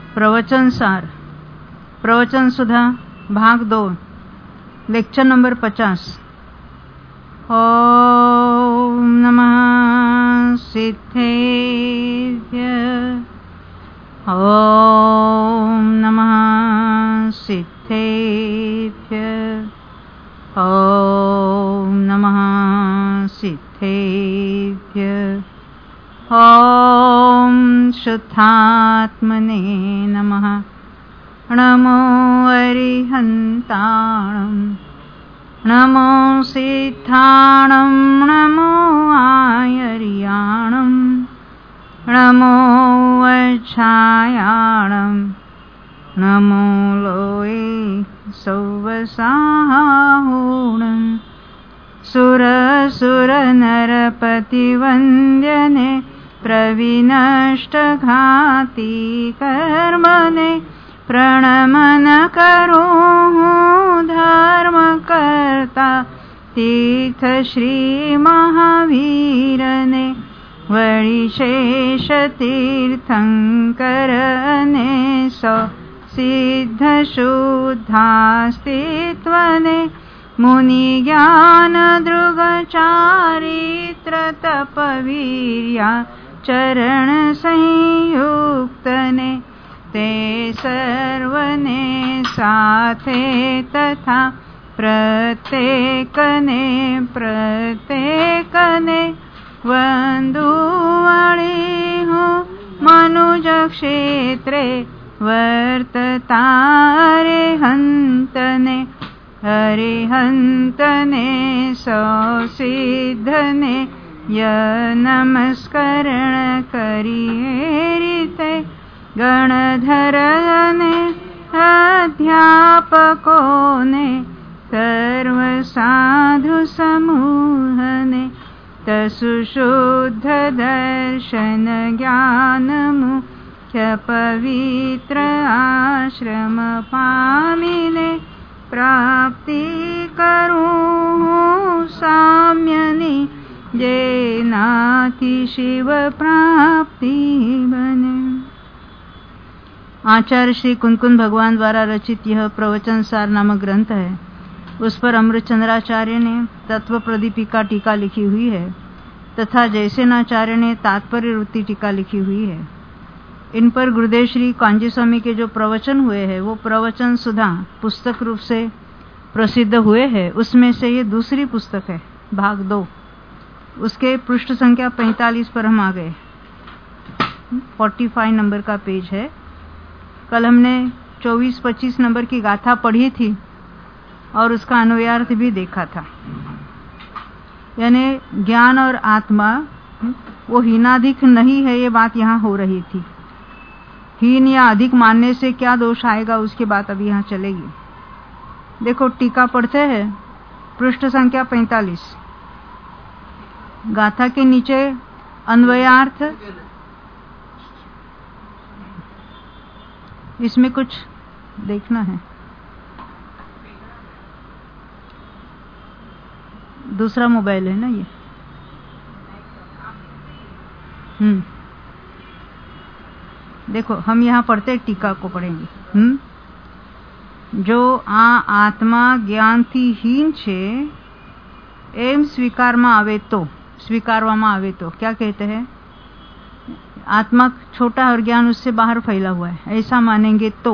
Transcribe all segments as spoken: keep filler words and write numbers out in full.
प्रवचन सार प्रवचन सुधा भाग दो लेक्चर नंबर पचास। ओम नमः सिद्धेभ्य ओम नमः सिद्धेभ्य ओम नमः सिद्धेभ्य ओम शुद्धात्मने नमः। नमो अरिहन्ताणं नमो सिद्धाणं नमो आयर्याणं नमो वज्रायाणं नमो लोये सौवसाहुणं सुरसुरनरपतिवन्द्यने प्रविनष्टघाती कर्मणे प्रणमन करो धर्मकर्ता तीर्थ श्री महावीरने वळिशेष तीर्थंकरने सौ सिद्ध शुद्धास्तित्वने मुनि ज्ञान दृग चारित्र तपवीर्या चरण संयुक्तने ते सर्वने साथे तथा प्रत्येकने प्रत्येकने वंदुवळी हो मनुज क्षेत्रे वर्ततारे हंतने हरिहंतने सौसिद्धने य नमस्करण करिये गणधरने अध्यापकोने सर्व साधु समूहने तसुशुद्ध दर्शन ज्ञान मुख्य पवित्र आश्रम पामिने प्राप्ति करूं साम्यनि जेनाति शिव प्राप्ति बने। आचार्य श्री कुंदकुंद भगवान द्वारा रचित यह प्रवचन सार नामक ग्रंथ है। उस पर अमृतचंद्राचार्य ने तत्व प्रदीपिका टीका लिखी हुई है तथा जयसेनाचार्य ने तात्पर्य वृत्ति टीका लिखी हुई है। इन पर गुरुदेव श्री कांजी स्वामी के जो प्रवचन हुए हैं वो प्रवचन सुधा पुस्तक रूप से प्रसिद्ध हुए हैं। उसमें से ये दूसरी पुस्तक है, भाग दो। उसके पृष्ठ संख्या पैंतालीस पर हम आ गए। पैंतालीस नंबर का पेज है। कल हमने चौबीस पच्चीस नंबर की गाथा पढ़ी थी और उसका अन्वयार्थ भी देखा था। यानी ज्ञान और आत्मा वो हीनाधिक नहीं है, ये बात यहाँ हो रही थी। हीन या अधिक मानने से क्या दोष आएगा उसकी बात अभी यहाँ चलेगी। देखो टीका पढ़ते हैं, पृष्ठ संख्या पैंतालीस। गाथा के नीचे अन्वयार्थ, इसमें कुछ देखना है। दूसरा मोबाइल है ना ये। हम्म देखो हम यहाँ पढ़ते टीका को पढ़ेंगे। हम्म जो आ आत्मा ज्ञान थी हीन छे एम स्वीकार में आवे तो स्वीकारवा में आवे तो क्या कहते हैं, आत्मा छोटा और ज्ञान उससे बाहर फैला हुआ है ऐसा मानेंगे तो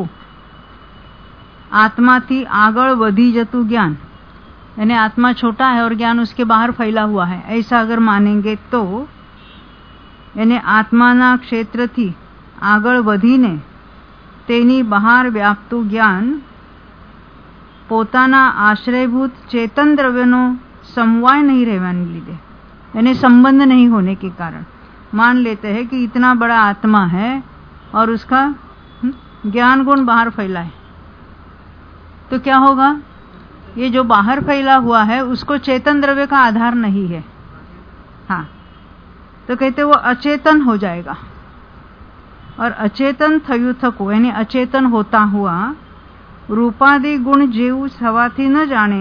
आत्मा थी आगळ वधी जतु ज्ञान, यानी आत्मा छोटा है और ज्ञान उसके बाहर फैला हुआ है ऐसा अगर मानेंगे तो यानी आत्माना क्षेत्र थी આગળ વધીને તેની બહાર વ્યાપતું જ્ઞાન પોતાના આશ્રયભૂત ચેતન દ્રવ્યનો સમવાય नहीं रहने લીધે यानी संबंध नहीं होने के कारण मान लेते हैं कि इतना बड़ा आत्मा है और उसका ज्ञान गुण बाहर फैला है, तो क्या होगा, ये जो बाहर फैला हुआ है उसको चेतन द्रव्य का आधार नहीं है। हाँ, तो कहते वो अचेतन हो जाएगा। और अचेतन थयु थको यानी अचेतन होता हुआ रूपादि गुण जेव थवाथी न जाने,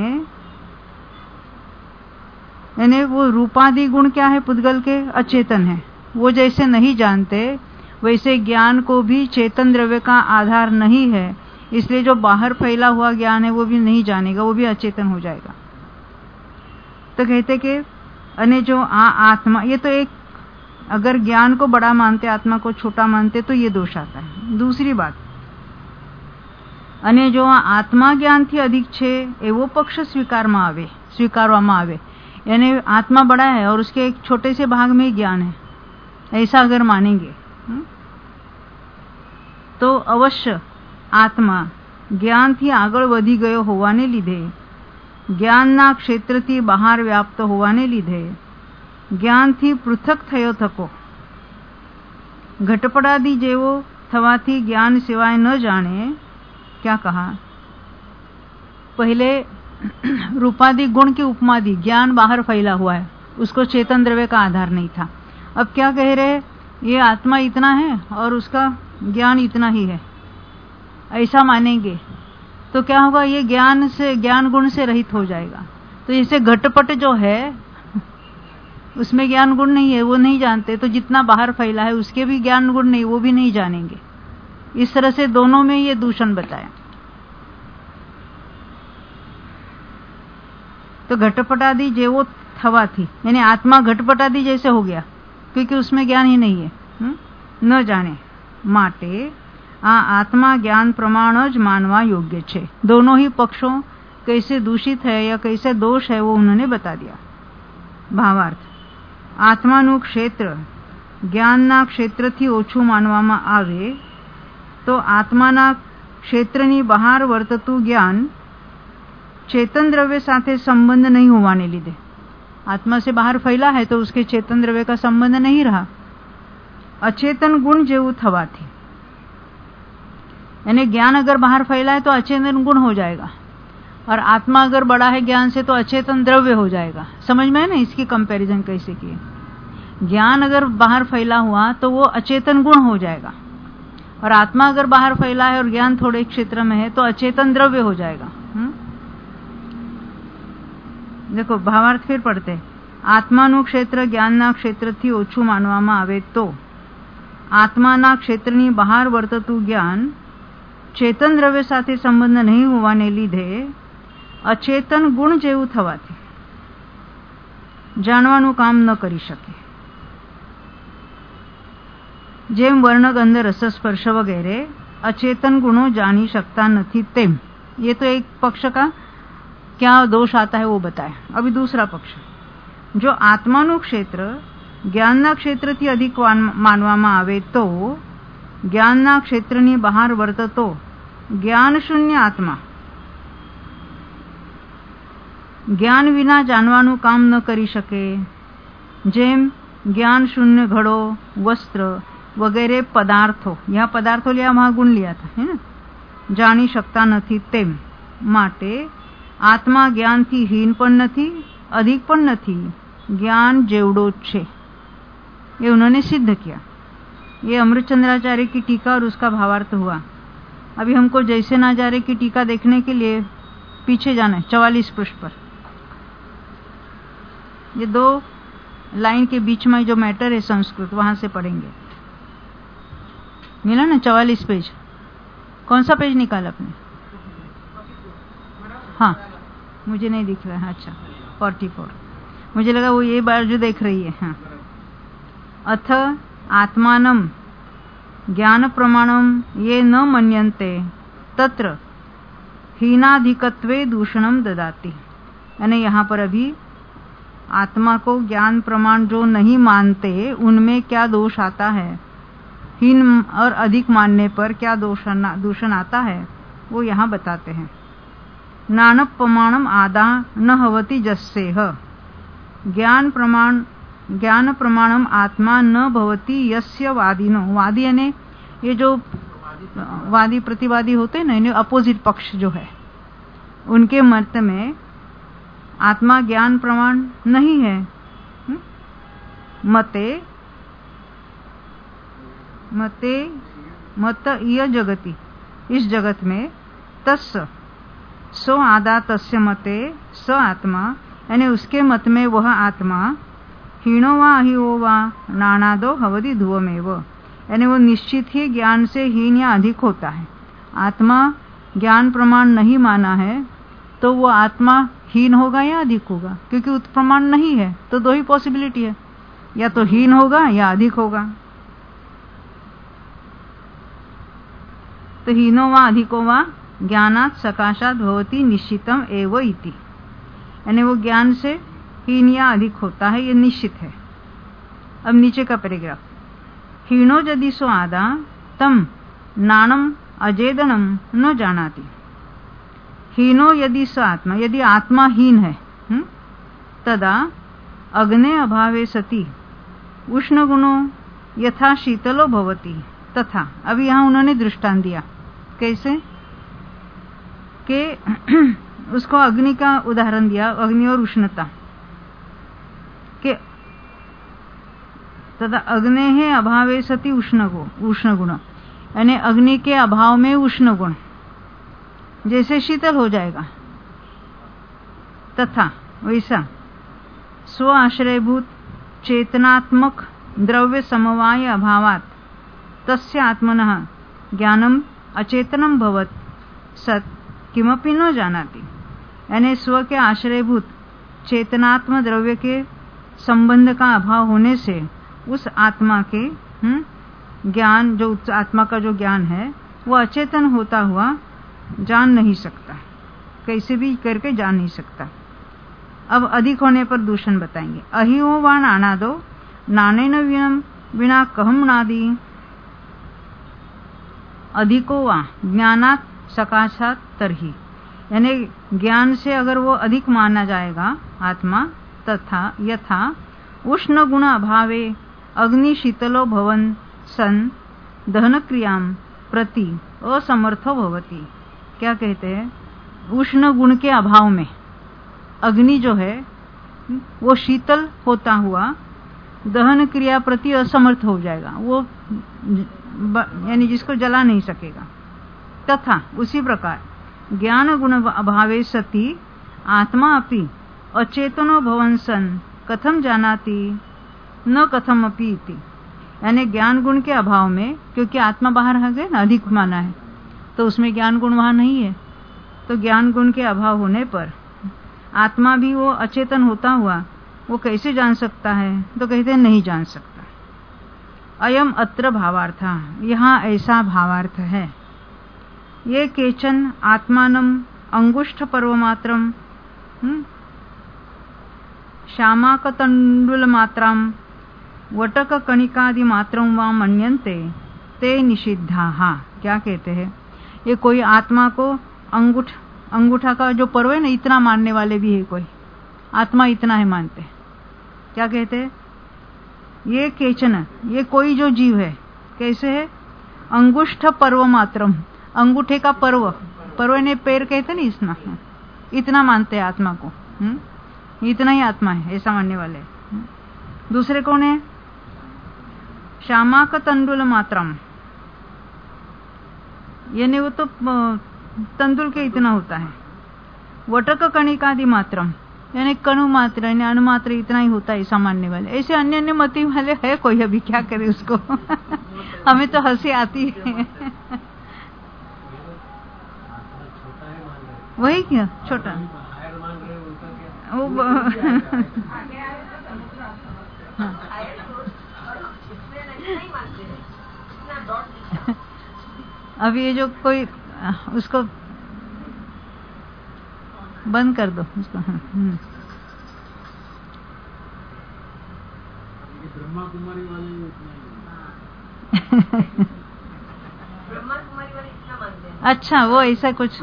यानी वो रूपादि गुण क्या है पुद्गल के, अचेतन है। वो जैसे नहीं जानते वैसे ज्ञान को भी चेतन द्रव्य का आधार नहीं है, इसलिए जो बाहर फैला हुआ ज्ञान है वो भी नहीं जानेगा, वो भी अचेतन हो जाएगा। तो कहते कि अने जो आ आत्मा, ये तो एक, अगर ज्ञान को बड़ा मानते आत्मा को छोटा मानते तो ये दोष आता है। दूसरी बात, अने जो आत्मा ज्ञान थी अधिक छे एवो पक्ष स्वीकारवामां आवे स्वीकारवामां आवे, यानी आत्मा बड़ा है और उसके एक छोटे से भाग में ही ज्ञान है, ऐसा अगर मानेंगे तो अवश्य आत्मा ज्ञान थी આગળ વધી ગયો હોવાને લીધે, જ્ઞાનના ક્ષેત્રથી બહાર વ્યાપ્ત હોવાને લીધે જ્ઞાનથી પૃથક થયો થકો, ઘટપડાદી જેવો થવાથી જ્ઞાન સિવાય ન જાણે। क्या कहा? पहले रूपादि गुण की उपमा दी, ज्ञान बाहर फैला हुआ है, उसको चेतन द्रव्य का आधार नहीं था। अब क्या कह रहे, ये आत्मा इतना है और उसका ज्ञान इतना ही है, ऐसा मानेंगे तो क्या होगा, ये ज्ञान से ज्ञान गुण से रहित हो जाएगा। तो जैसे घटपट जो है उसमें ज्ञान गुण नहीं है, वो नहीं जानते, तो जितना बाहर फैला है उसके भी ज्ञान गुण नहीं, वो भी नहीं जानेंगे। इस तरह से दोनों में ये दूषण बताया। तो घटपटादि जेवो थवाथी, यानी आत्मा घटपटादि जैसे हो गया, क्योंकि उसमें ज्ञान ही नहीं है, हुँ? न जाने माटे आ आत्मा ज्ञान प्रमाण ज मानवा योग्य छे। दोनों ही पक्षों कैसे दूषित है या कैसे दोष है वो उन्होंने बता दिया। भावार्थ, आत्मानु क्षेत्र ज्ञानना क्षेत्रथी ओछું માનવામાં આવે तो आत्माना क्षेत्रनी बहार वर्ततु ज्ञान चेतन द्रव्य साथे संबंध नहीं होवाने લીધે, आत्मा से बाहर फैला है तो उसके चेतन द्रव्य का संबंध नहीं रहा। अचेतन गुण जेवू थवाथी, यानी ज्ञान अगर बाहर फैला है तो अचेतन गुण हो जाएगा, और आत्मा अगर बड़ा है ज्ञान से तो अचेतन द्रव्य हो जाएगा। समझ में है ना इसकी कंपैरिजन कैसे किए? ज्ञान अगर बाहर फैला हुआ तो वो अचेतन गुण हो जाएगा, और आत्मा अगर बाहर फैला है और ज्ञान थोड़े क्षेत्र में है तो अचेतन द्रव्य हो जाएगा। हुँ? देखो भावार्थ फिर पढ़ते, आत्मानु क्षेत्र ज्ञानना क्षेत्रथी ओछું માનવામાં આવે तो આત્માના ક્ષેત્રની બહાર વર્તતું જ્ઞાન ચેતન દ્રવ્ય સાથે સંબંધ નહીં હોવાને લીધે અચેતન ગુણ જેવું થવાથી જાણવાનું કામ ન કરી શકે। જેમ वर्ण गंध रस स्पर्श वगैरह अचेतन गुणों जानी सकता नहीं तेम। ये तो एक पक्ष का क्या दोष आता है वो बताए। अभी दूसरा पक्ष, जो आत्मानु क्षेत्र ज्ञानना क्षेत्रथी अधिक मानवामां आवे तो ज्ञानना क्षेत्रनी बहार वर्ततो ज्ञान शून्य आत्मा ज्ञान विना जानवानुं काम न करी शके। जेम ज्ञान शून्य घड़ो वस्त्र वगैरह पदार्थों, यहाँ पदार्थों लिया वहां गुण लिया था, है ना, जानी शकता नहीं तेम माटे आत्मा ज्ञान थी हीन पण नहीं अधिक पण नहीं, ज्ञान जेवड़ो छे। ये उन्होंने सिद्ध किया। ये अमृतचंद्राचार्य की टीका और उसका भावार्थ हुआ। अभी हमको जैसे नाचार्य की टीका देखने के लिए पीछे जाना है, चवालीस पृष्ठ पर। ये दो लाइन के बीच में जो मैटर है संस्कृत, वहां से पढ़ेंगे। मिला ना चवालीस पेज? कौन सा पेज निकाला आपने? हाँ, मुझे नहीं दिख रहा है। अच्छा, फोर्टी फोर। मुझे लगा वो ये बार जो देख रही है। हाँ, अथ आत्मानम ज्ञान प्रमाणम ये न मन्यन्ते तत्र हीनाधिकत्वे दूषणम ददाति। यानी यहाँ पर अभी आत्मा को ज्ञान प्रमाण जो नहीं मानते उनमें क्या दोष आता है, हीन और अधिक मानने पर क्या दूषण आता है वो यहाँ बताते हैं। नान प्रमाणम आदा न हवति जस्सेह, ज्ञान प्रमाण ज्ञान प्रमाणम आत्मा न भवति यस्य वादिनो। वादी यानी ये जो वादी प्रतिवादी होते हैं ना, इन्हें अपोजिट पक्ष जो है, उनके मत में आत्मा ज्ञान प्रमाण नहीं है। हुँ? मते मते मत इय जगति, इस जगत में तस्य सो आदा तस्य मते स आत्मा, यानी उसके मत में वह आत्मा हीनो वा अहिओ वा नानादो हवदि धुवमेव, यानी वो निश्चित ही ज्ञान से हीन या अधिक होता है। आत्मा ज्ञान प्रमाण नहीं माना है तो वो आत्मा हीन होगा या अधिक होगा, क्योंकि उत प्रमाण नहीं है। तो दो ही पॉसिबिलिटी है, या तो हीन होगा या अधिक होगा। तो हीनो वा अधिको वा ज्ञानात् सकाशात् भवति निश्चितम एव इति, यानी वो ज्ञान से हीन या अधिक होता है, ये निश्चित है। अब नीचे का पैराग्राफ, हीनो यदि सो आदा तम नाणम अजेदनम न जानाति। हीनो यदि स आत्मा, यदि आत्मा हीन है, हुँ? तदा अग्ने अभावे सति उष्ण गुणो यथा शीतलो भवति तथा। अभी यहाँ उन्होंने दृष्टांत दिया, कैसे कि उसको अग्नि का उदाहरण दिया, अग्नि और उष्णता के। तथा अग्ने है अभावे सति उष्ण गुण, उष्ण गुण यानी अग्नि के अभाव में उष्ण गुण जैसे शीतल हो जाएगा, तथा वैसा स्व आश्रयभूत चेतनात्मक द्रव्य समवाय अभावात तस्य आत्मनः ज्ञानम अचेतनम भवत सत किमपि न जानाति। यानी स्व के आश्रयभूत चेतनात्म द्रव्य के संबंध का अभाव होने से उस आत्मा के ज्ञान, जो आत्मा का जो ज्ञान है वो अचेतन होता हुआ जान नहीं सकता, कैसे भी करके जान नहीं सकता। अब अधिक होने पर दूषण बताएंगे। अहिओ वा नानादो नानेन विनम विना कहम नादी अधिको वा ज्ञानात् सकाशात् तरही। यानी ज्ञान से अगर वो अधिक माना जाएगा आत्मा, तथा यथा उष्ण गुण अभावे अग्नि शीतलो भवन सन दहन क्रियाम प्रति असमर्थो भवति। क्या कहते हैं, उष्ण गुण के अभाव में अग्नि जो है वो शीतल होता हुआ दहन क्रिया प्रति असमर्थ हो जाएगा, वो यानी जिसको जला नहीं सकेगा। तथा उसी प्रकार ज्ञान गुण अभावे सति आत्मा अपि अचेतनो भवन सन कथम जानाति न कथम अपि इति। यानी ज्ञान गुण के अभाव में, क्योंकि आत्मा बाहर आ गए ना, अधिक माना है, तो उसमें ज्ञान गुण वहां नहीं है। तो ज्ञान गुण के अभाव होने पर आत्मा भी वो अचेतन होता हुआ वो कैसे जान सकता है, तो कहते हैं नहीं जान सकता। अयम अत्र भावार्था, यहाँ ऐसा भावार्थ है। ये केचन आत्मानम अंगुष्ठ पर्वमात्रम श्यामाकतंडुल मात्राम वटक कणिकादि मात्रम वा मन्यन्ते ते निषिद्धाः। क्या कहते हैं, ये कोई आत्मा को अंगूठ अंगूठा का जो पर्व है ना, इतना मानने वाले भी है, कोई आत्मा इतना है मानते हैं। क्या कहते हैं, ये केचन, ये कोई जो जीव है कैसे है, अंगुष्ठ पर्व मात्रम, अंगूठे का पर्व, पर्व ने पैर कहते नहीं, इसना इतना मानते हैं आत्मा को, हुँ? इतना ही आत्मा है ऐसा मानने वाले। दूसरे कौन है, श्यामा का तंडुल मात्रम, यानी वो तो तंदुल के इतना होता है। वटक कणिकादि मात्रम, यानी कणु मात्र यानी अनुमात्र इतना ही होता है ऐसा मानने वाले। ऐसे अन्य अन्य मति वाले है कोई, अभी क्या करे उसको हमें तो हंसी आती है वही क्या छोटा वो अब ये जो कोई उसको बंद कर दो उसको। ब्रह्मा कुमारी वाले ब्रह्मा कुमारी वाले इतना मानते हैं। अच्छा, वो ऐसा कुछ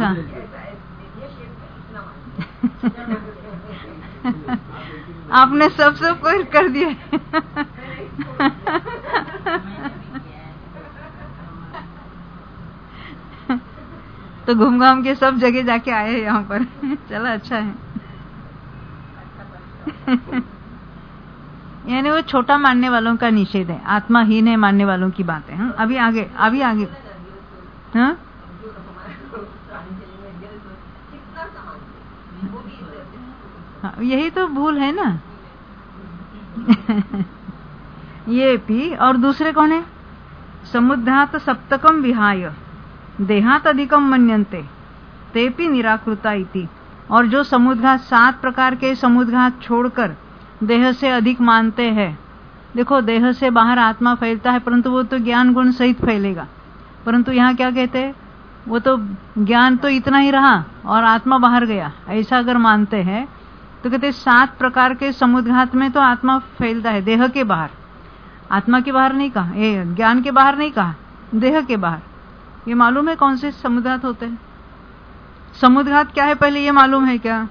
आपने सब सब कोई कर दिया तो घूम घाम के सब जगह जाके आए हैं यहाँ पर चला अच्छा है यानी वो छोटा मानने वालों का निषेध है, आत्मा हीन है मानने वालों की बात है। हाँ? अभी आगे अभी आगे हाँ हाँ, यही तो भूल है ना ये पी और दूसरे कौन है, समुद्धात सप्तकम विहाय देहात अधिकम मन्यन्ते तेपि निराकृता इति। और जो समुद्घात, सात प्रकार के समुद्घात छोड़कर देह से अधिक मानते हैं। देखो, देह से बाहर आत्मा फैलता है, परंतु वो तो ज्ञान गुण सहित फैलेगा। परंतु यहाँ क्या कहते हैं, वो तो ज्ञान तो इतना ही रहा और आत्मा बाहर गया, ऐसा अगर मानते हैं तो कहते सात प्रकार के समुद्घात में तो आत्मा फैलता है, देह के बाहर। आत्मा के बाहर नहीं कहा, ये ज्ञान के बाहर नहीं कहा, देह के बाहर। ये मालूम है कौन से समुद्घात होते हैं? समुद्घात क्या है पहले ये मालूम है क्या?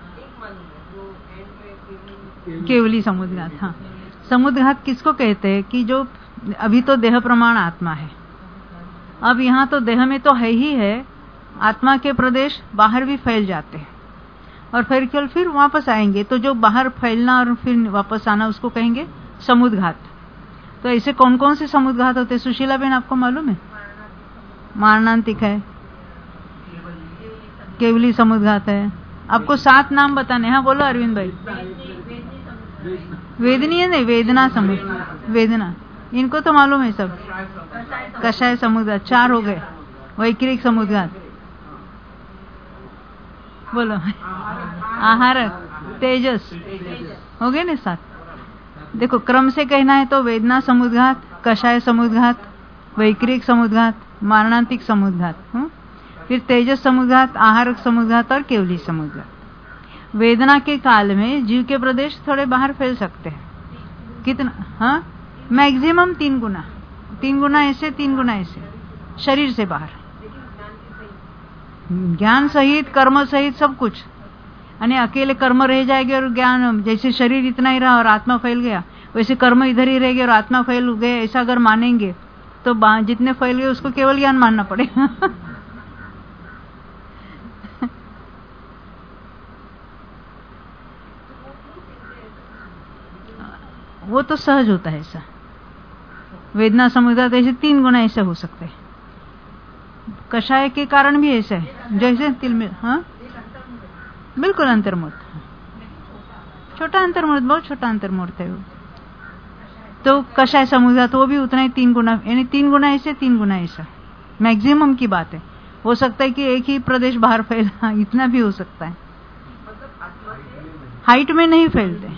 केवली समुद्घात। हाँ, समुद्घात किसको कहते हैं कि जो अभी तो देह प्रमाण आत्मा है, अब यहाँ तो देह में तो है ही है, आत्मा के प्रदेश बाहर भी फैल जाते हैं और फिर कल फिर वापस आएंगे, तो जो बाहर फैलना और फिर वापस आना उसको कहेंगे समुद्घात। तो ऐसे कौन कौन से समुद्घात होते हैं सुशीला बहन, आपको मालूम है? मारणांतिक है, केवली समुद्घात है। आपको सात नाम बताने। हाँ बोलो अरविंद भाई। वेदनीय नहीं, वेदना समुद्घात, वेदना, इनको तो मालूम है सब। कषाय समुद्घात चार हो गए। वैक्रिक समुद्घात बोलो। आहारक, तेजस हो गए ना सात। देखो क्रम से कहना है तो वेदना समुद्घात, कषाय समुद्घात, वैक्रिक समुद्घात, मारणांतिक समुद्घात, फिर तेजस समुद्घात, आहारक समुद्घात और केवली समुद्घात। वेदना के काल में जीव के प्रदेश थोड़े बाहर फैल सकते हैं। कितना? हाँ, मैक्सिमम तीन गुना, तीन गुना ऐसे, तीन गुना ऐसे, शरीर से बाहर, ज्ञान सहित, कर्म सहित सब कुछ। यानी अकेले कर्म रह जाएंगे और ज्ञान, जैसे शरीर इतना ही रहा और आत्मा फैल गया, वैसे कर्म इधर ही रहेंगे और आत्मा फैल गए, ऐसा अगर मानेंगे तो जितने फैल गए उसको केवल ज्ञान मानना पड़ेगा। वो तो सहज होता है ऐसा। वेदना समुद्घात ऐसे तीन गुना ऐसे हो सकते हैं। कषाय के कारण भी ऐसा है, जैसे तिल में। हाँ बिल्कुल अंतर्मूर्त, छोटा अंतर्मूर्त, बहुत छोटा अंतर्मूर्त है वो। तो कषाय समुद्घात वो भी उतना ही तीन गुना, यानी तीन गुना ऐसे, तीन गुना ऐसा, मैक्सिमम की बात है। हो सकता है कि एक ही प्रदेश बाहर फैला, इतना भी हो सकता है। हाइट में नहीं फैलते,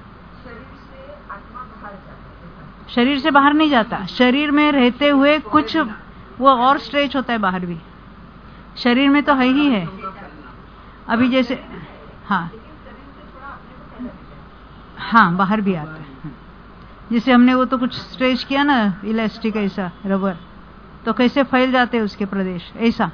शरीर से बाहर नहीं जाता, शरीर में रहते हुए कुछ वो और स्ट्रेच होता है बाहर भी। शरीर में तो है ही है अभी, जैसे हाँ हाँ बाहर भी आता है। जैसे हमने वो तो कुछ स्ट्रेच किया ना, इलास्टिक ऐसा रबर, तो कैसे फैल जाते हैं उसके प्रदेश ऐसा।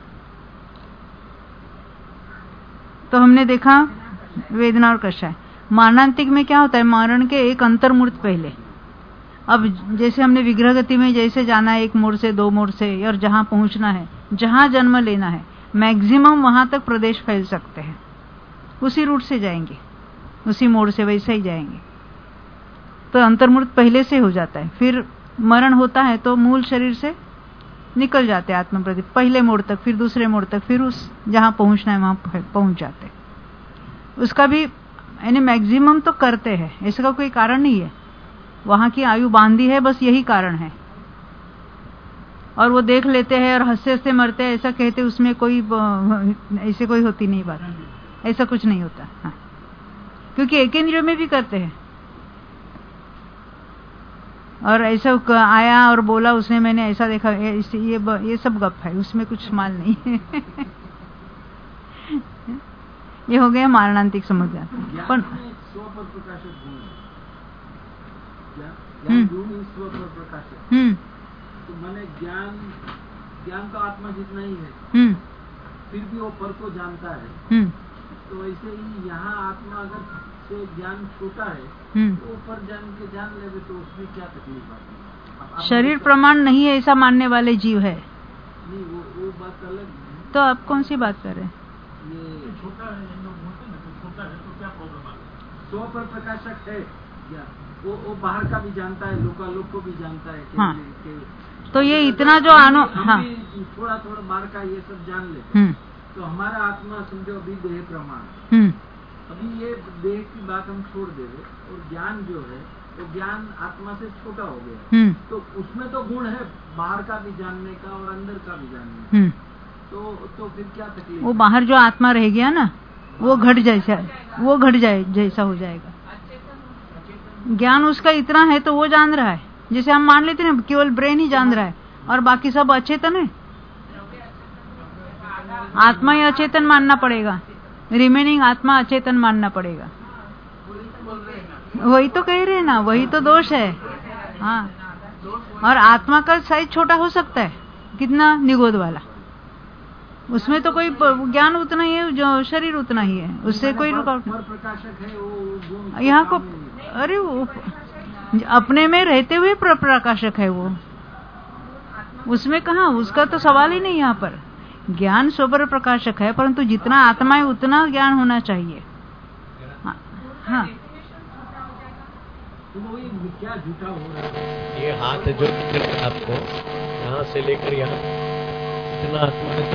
तो हमने देखा वेदना और कषाय। मारणांतिक में क्या होता है, मारण के एक अंतर्मूर्त पहले। अब जैसे हमने विग्रह गति में जैसे जाना है, एक मोड़ से दो मोड़ से, और जहां पहुंचना है, जहां जन्म लेना है, मैक्सिमम वहां तक प्रदेश फैल सकते हैं। उसी रूट से जाएंगे, उसी मोड़ से वैसे ही जाएंगे। तो अंतर्मूर्त पहले से हो जाता है। फिर मरण होता है तो मूल शरीर से निकल जाते हैं आत्म प्रति, पहले मोड़ तक, फिर दूसरे मोड़ तक, फिर उस जहां पहुंचना है वहां पहुंच जाते हैं। उसका भी यानी मैक्सिमम तो करते हैं, इसका कोई कारण नहीं है। वहां की आयु बांधी है, बस यही कारण है। और वो देख लेते हैं और हंसते हंसते मरते हैं, ऐसा कहते, उसमें कोई ऐसे कोई होती नहीं बात, ऐसा कुछ नहीं होता। हाँ, क्योंकि एक इंद्रियों में भी करते हैं। और ऐसा आया और बोला उसने, मैंने ऐसा देखा, ये ये, ये सब गप है, उसमें कुछ माल नहीं है। ये हो गया मारणांतिक समुद्घात। पण हम्म तो मैंने ज्ञान ज्ञान तो आत्मा जितना ही है, हम्म फिर भी वो पर को जानता है। हम्म तो ऐसे ही यहाँ आत्मा अगर से ज्ञान छोटा है तो ऊपर जान के जान ले तो उसमें क्या तकलीफ आती है? शरीर प्रमाण नहीं है ऐसा मानने वाले जीव है। नहीं, वो वो बात अलग है। तो आप कौन सी बात कर रहे हैं? ये छोटा है, छोटा है तो क्या प्रॉब्लम आता है? सौ पर प्रकाशक है या वो वो बाहर का भी जानता है, लोका लोक को भी जानता है कि, हाँ। कि, तो ये इतना जो आनो, हाँ, थोड़ा थोड़ा बाहर का ये सब जान लेते हैं। तो हमारा आत्मा समझो अभी देह प्रमाण, अभी ये देह की बात हम छोड़ दे रहे और ज्ञान जो है तो ज्ञान आत्मा से छोटा हो गया, हम्म तो उसमें तो गुण है बाहर का भी जानने का और अंदर का भी जानने का, हम्म तो तो फिर क्या तकलीफ? वो बाहर जो आत्मा रह गया ना, वो घट जैसा वो घट जाए जैसा हो जाएगा। ज्ञान उसका इतना है तो वो जान रहा है, जैसे हम मान लेते हैं केवल ब्रेन ही जान रहा है और बाकी सब अचेतन है। आत्मा ही अचेतन मानना पड़ेगा, रिमेनिंग आत्मा अचेतन मानना पड़ेगा। वही तो कह रहे हैं ना, वही तो दोष है। हाँ, और आत्मा का साइज छोटा हो सकता है, कितना निगोद वाला, उसमें तो कोई ज्ञान उतना ही है जो शरीर उतना ही है, उससे कोई रुकावट नहीं। यहाँ को अरे वो अपने में रहते हुए प्रकाशक है वो, उसमें कहाँ, उसका तो सवाल ही नहीं। यहाँ पर ज्ञान स्वपर प्रकाशक है, परंतु जितना आत्मा है उतना ज्ञान होना चाहिए। हाँ, हाँ। क्या झूठा हो रहा है? ये हाथ जो आपको यहाँ से लेकर यहाँ इतना आत्मा है,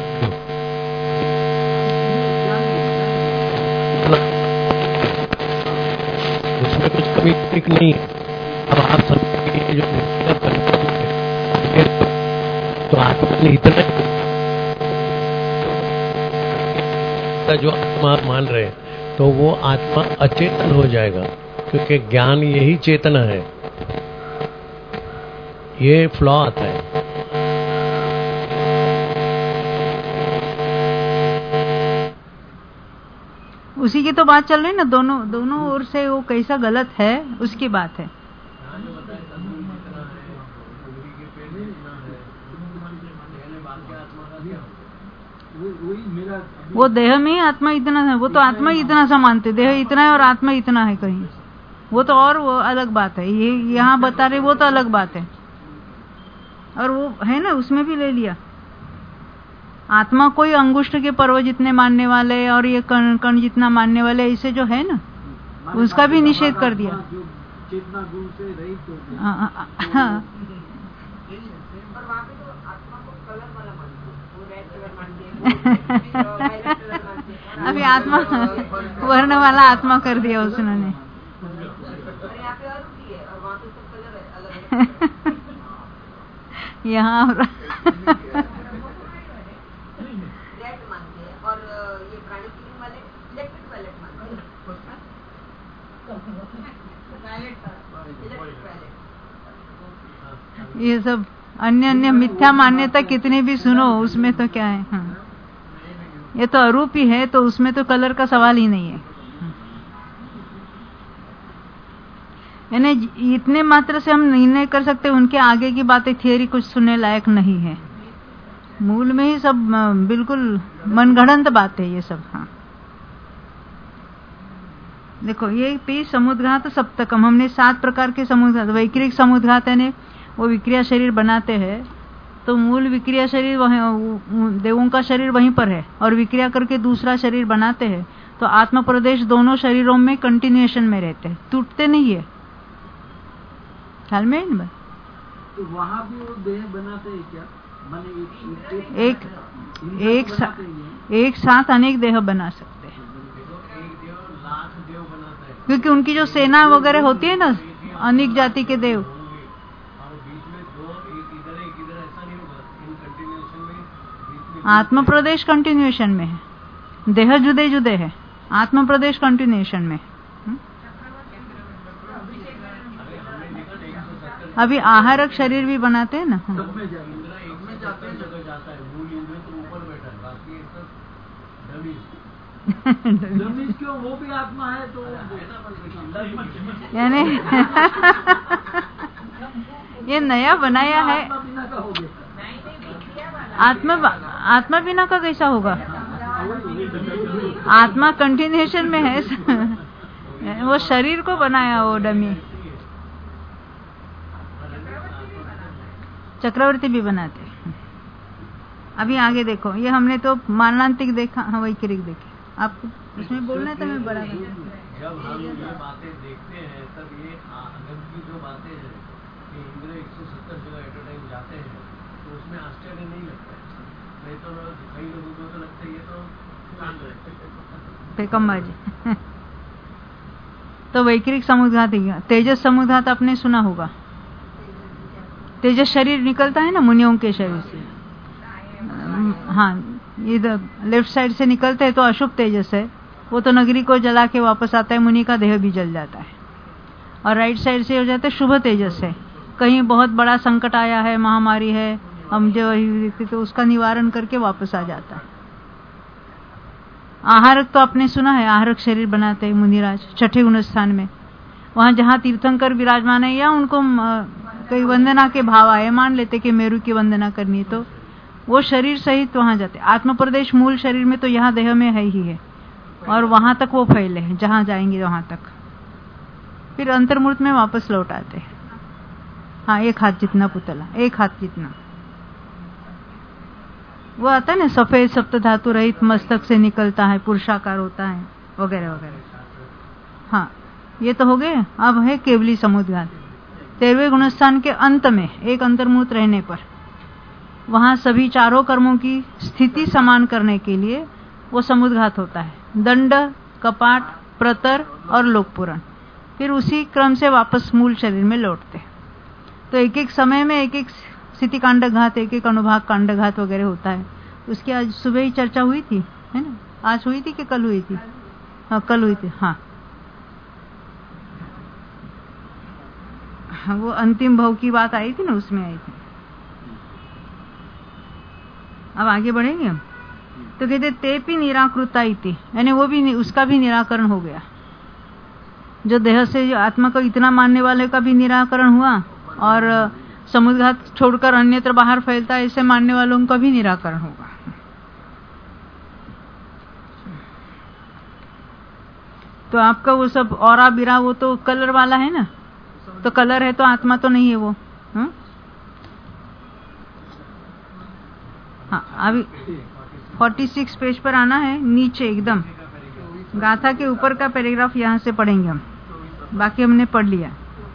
उसमें कुछ कमी टिक नहीं। अब आप समझिए जो तो आत्मा ने इतना जो आत्मा आप मान रहे हैं, तो वो आत्मा अचेतन हो जाएगा, क्योंकि ज्ञान यही चेतना है। ये फ्लॉ आता है। उसी की तो बात चल रही है ना, दोनों दोनों ओर से वो कैसा गलत है उसकी बात है। वो देह में ही आत्मा इतना है, वो तो आत्मा ही इतना सा मानते, देह इतना है और आत्मा इतना है कहीं, वो तो और वो अलग बात है। ये यहाँ बता रहे वो तो अलग बात है, और वो है ना उसमें भी ले लिया। आत्मा कोई अंगुष्ठ के पर्व जितने मानने वाले और ये कण कण जितना मानने वाले ऐसे जो है ना, उसका भी निषेध कर दिया। चेतना गुण से रहित हो गया। हाँ, हाँ। अभी आत्मा वर्ण वाला आत्मा कर दिया उसने। यहाँ ये सब अन्य अन्य मिथ्या मान्यता कितनी भी सुनो, उसमें तो क्या है। हाँ, ये तो अरूप ही है, तो उसमें तो कलर का सवाल ही नहीं है। यानी इतने मात्र से हम निर्णय कर सकते, उनके आगे की बातें थियरी कुछ सुनने लायक नहीं है। मूल में ही सब बिल्कुल मनगढ़ंत बातें ये सब। हाँ, देखो ये पी समुद्घात सप्तकम, हमने सात प्रकार के समुद्घात, वैक्रिक समुद्घात यानी वो विक्रिया शरीर बनाते हैं, तो मूल विक्रिया शरीर वहीं, देवों का शरीर वहीं पर है, और विक्रिया करके दूसरा शरीर बनाते हैं, तो आत्म प्रदेश दोनों शरीरों में कंटिन्यूएशन में रहते हैं, टूटते नहीं है। ख्याल में है? तो वहाँ भी वो देह बनाते हैं क्या? माने एक एक एक, एक, सा, एक साथ अनेक देह बना सकते हैं, क्योंकि उनकी जो सेना वगैरह होती है ना, अनेक जाति के देव, आत्म प्रदेश कंटिन्यूएशन में है, देह जुदे जुदे है, आत्म प्रदेश कंटिन्यूएशन में। अभी आहारक शरीर भी बनाते हैं ना। क्यों? वो भी आत्मा है तो यानी ये नया बनाया है। आत्मा आत्मा बिना का कैसा होगा? आत्मा कंटिन्यूएशन में है, वो शरीर को बनाया वो डमी। चक्रवर्ती भी बनाते हैं। अभी आगे देखो, ये हमने तो मारणांतिक देखा, हाँ वैक्रिक देखे। आपको उसमें बोलना है तो मैं बड़ा जब हम ये बातें देखते हैं, तब ये अगम की जो बातें हैं कि इंद्र एक सौ सत्तर जगह एट अ टाइम जाते हैं, तो उसमें आश्चर्य नहीं लगता है। नहीं तो कई लोगों को तो लगता है ये तो पेकम्बाजी। तो वैक्रिक समुद्घात ही। तेजस समुद्घात आपने सुना होगा। तेजस शरीर निकलता है ना मुनियों के शरीर से। हाँ, इधर लेफ्ट साइड से निकलते हैं तो अशुभ तेजस है, वो तो नगरी को जला के वापस आता है, मुनि का देह भी जल जाता है। और राइट साइड से हो जाता है शुभ तेजस है, कहीं बहुत बड़ा संकट आया है, महामारी है, हम जो तो उसका निवारण करके वापस आ जाता है। आहारक तो आपने सुना है, आहारक शरीर बनाते हैं मुनिराज छठे गुण स्थान में। वहां जहां तीर्थंकर विराजमान है या उनको कई वंदना के भाव आए, मान लेते कि मेरू की वंदना करनी, तो वो शरीर सहित वहां जाते। आत्म प्रदेश मूल शरीर में तो यहाँ देह में है ही है, और वहां तक वो फैले हैं, जहां जाएंगे वहां तक, फिर अंतर्मूर्त में वापस लौट आते हैं। हाँ, एक हाथ जितना पुतला, एक हाथ जितना वो आता है ना, सफेद सप्त धातु रहित मस्तक से निकलता है, पुरुषाकार होता है, वगैरह वगैरह। हाँ, ये तो हो गए। अब है केवली समुद्घात। तेरहवें गुणस्थान के अंत में एक अंतर्मूर्त रहने पर वहां सभी चारों कर्मों की स्थिति समान करने के लिए वो समुद्घात होता है। दंड, कपाट, प्रतर और लोकपुरण, फिर उसी क्रम से वापस मूल शरीर में लौटते। तो एक एक समय में एक एक स्थिति कांडघात, एक एक अनुभाग कांडघात वगैरह होता है। उसकी आज सुबह ही चर्चा हुई थी, है ना? आज हुई थी कि कल हुई थी? हाँ, कल हुई थी। हाँ, हाँ, वो अंतिम भाव की बात आई थी ना, उसमें आई थी। अब आगे बढ़ेंगे हम। तो कहते तेपी निराकृता इति, यानी वो भी, उसका भी निराकरण हो गया। जो देह से जो आत्मा को इतना मानने वाले का भी निराकरण हुआ, और समुद्घात छोड़कर अन्यत्र बाहर फैलता है ऐसे मानने वालों का भी निराकरण होगा। तो आपका वो सब औरा बिरा वो तो कलर वाला है ना, तो कलर है तो आत्मा तो नहीं है वो। हुँ? हाँ, अभी छियालीस पेज पर आना है, नीचे एकदम गाथा के ऊपर का पैराग्राफ यहाँ से पढ़ेंगे हम, बाकी हमने पढ़ लिया।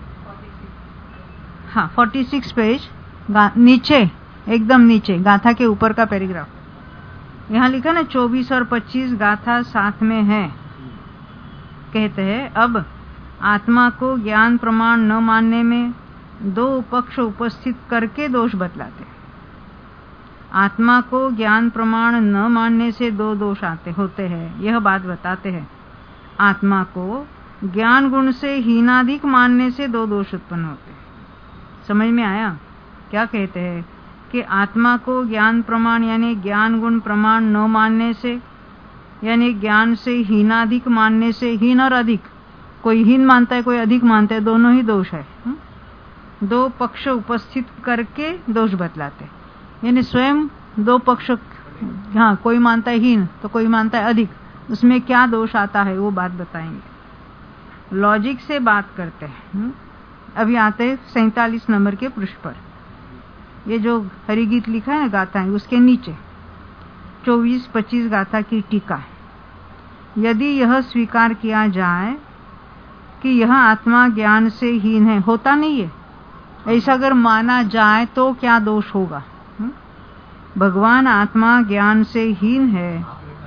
हाँ, छियालीस पेज नीचे, एकदम नीचे गाथा के ऊपर का पैराग्राफ। यहाँ लिखा ना चौबीस और पच्चीस गाथा साथ में है। कहते हैं अब आत्मा को ज्ञान प्रमाण न मानने में दो पक्ष उपस्थित करके दोष बतलाते। आत्मा को ज्ञान प्रमाण न मानने से दो दोष आते होते हैं, यह बात बताते हैं। आत्मा को ज्ञान गुण से हीनाधिक मानने से दो दोष उत्पन्न होते हैं। समझ में आया? क्या कहते हैं कि आत्मा को ज्ञान प्रमाण यानी ज्ञान गुण प्रमाण न मानने से, यानी ज्ञान से हीनाधिक मानने से, हीन और अधिक, कोई हीन मानता है कोई अधिक मानता है, दोनों ही दोष है। दो पक्ष उपस्थित करके दोष बतलाते, यानी स्वयं दो पक्ष, हाँ, कोई मानता है हीन तो कोई मानता है अधिक, उसमें क्या दोष आता है वो बात बताएंगे। लॉजिक से बात करते हैं। अभी आते हैं सैतालीस नंबर के पृष्ठ पर, ये जो हरिगीत लिखा है ना गाथा है, उसके नीचे चौबीस पच्चीस गाथा की टीका। यदि यह स्वीकार किया जाए कि यह आत्मा ज्ञान से हीन है, होता नहीं है, ऐसा अगर माना जाए तो क्या दोष होगा? हुँ? भगवान आत्मा ज्ञान से हीन है।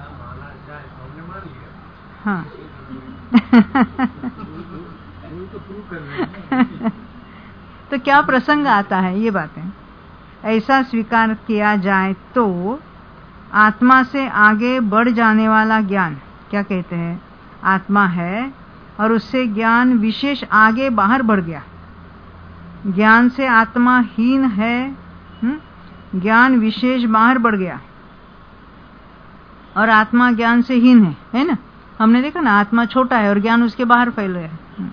हाँ तो क्या प्रसंग आता है, ये बातें ऐसा स्वीकार किया जाए तो आत्मा से आगे बढ़ जाने वाला ज्ञान, क्या कहते हैं, आत्मा है और उससे ज्ञान विशेष आगे बाहर बढ़ गया। ज्ञान से आत्मा हीन है, हुँ? ज्ञान विशेष बाहर बढ़ गया और आत्मा ज्ञान से हीन है, है ना? हमने देखा ना, आत्मा छोटा है और ज्ञान उसके बाहर फैल गया है।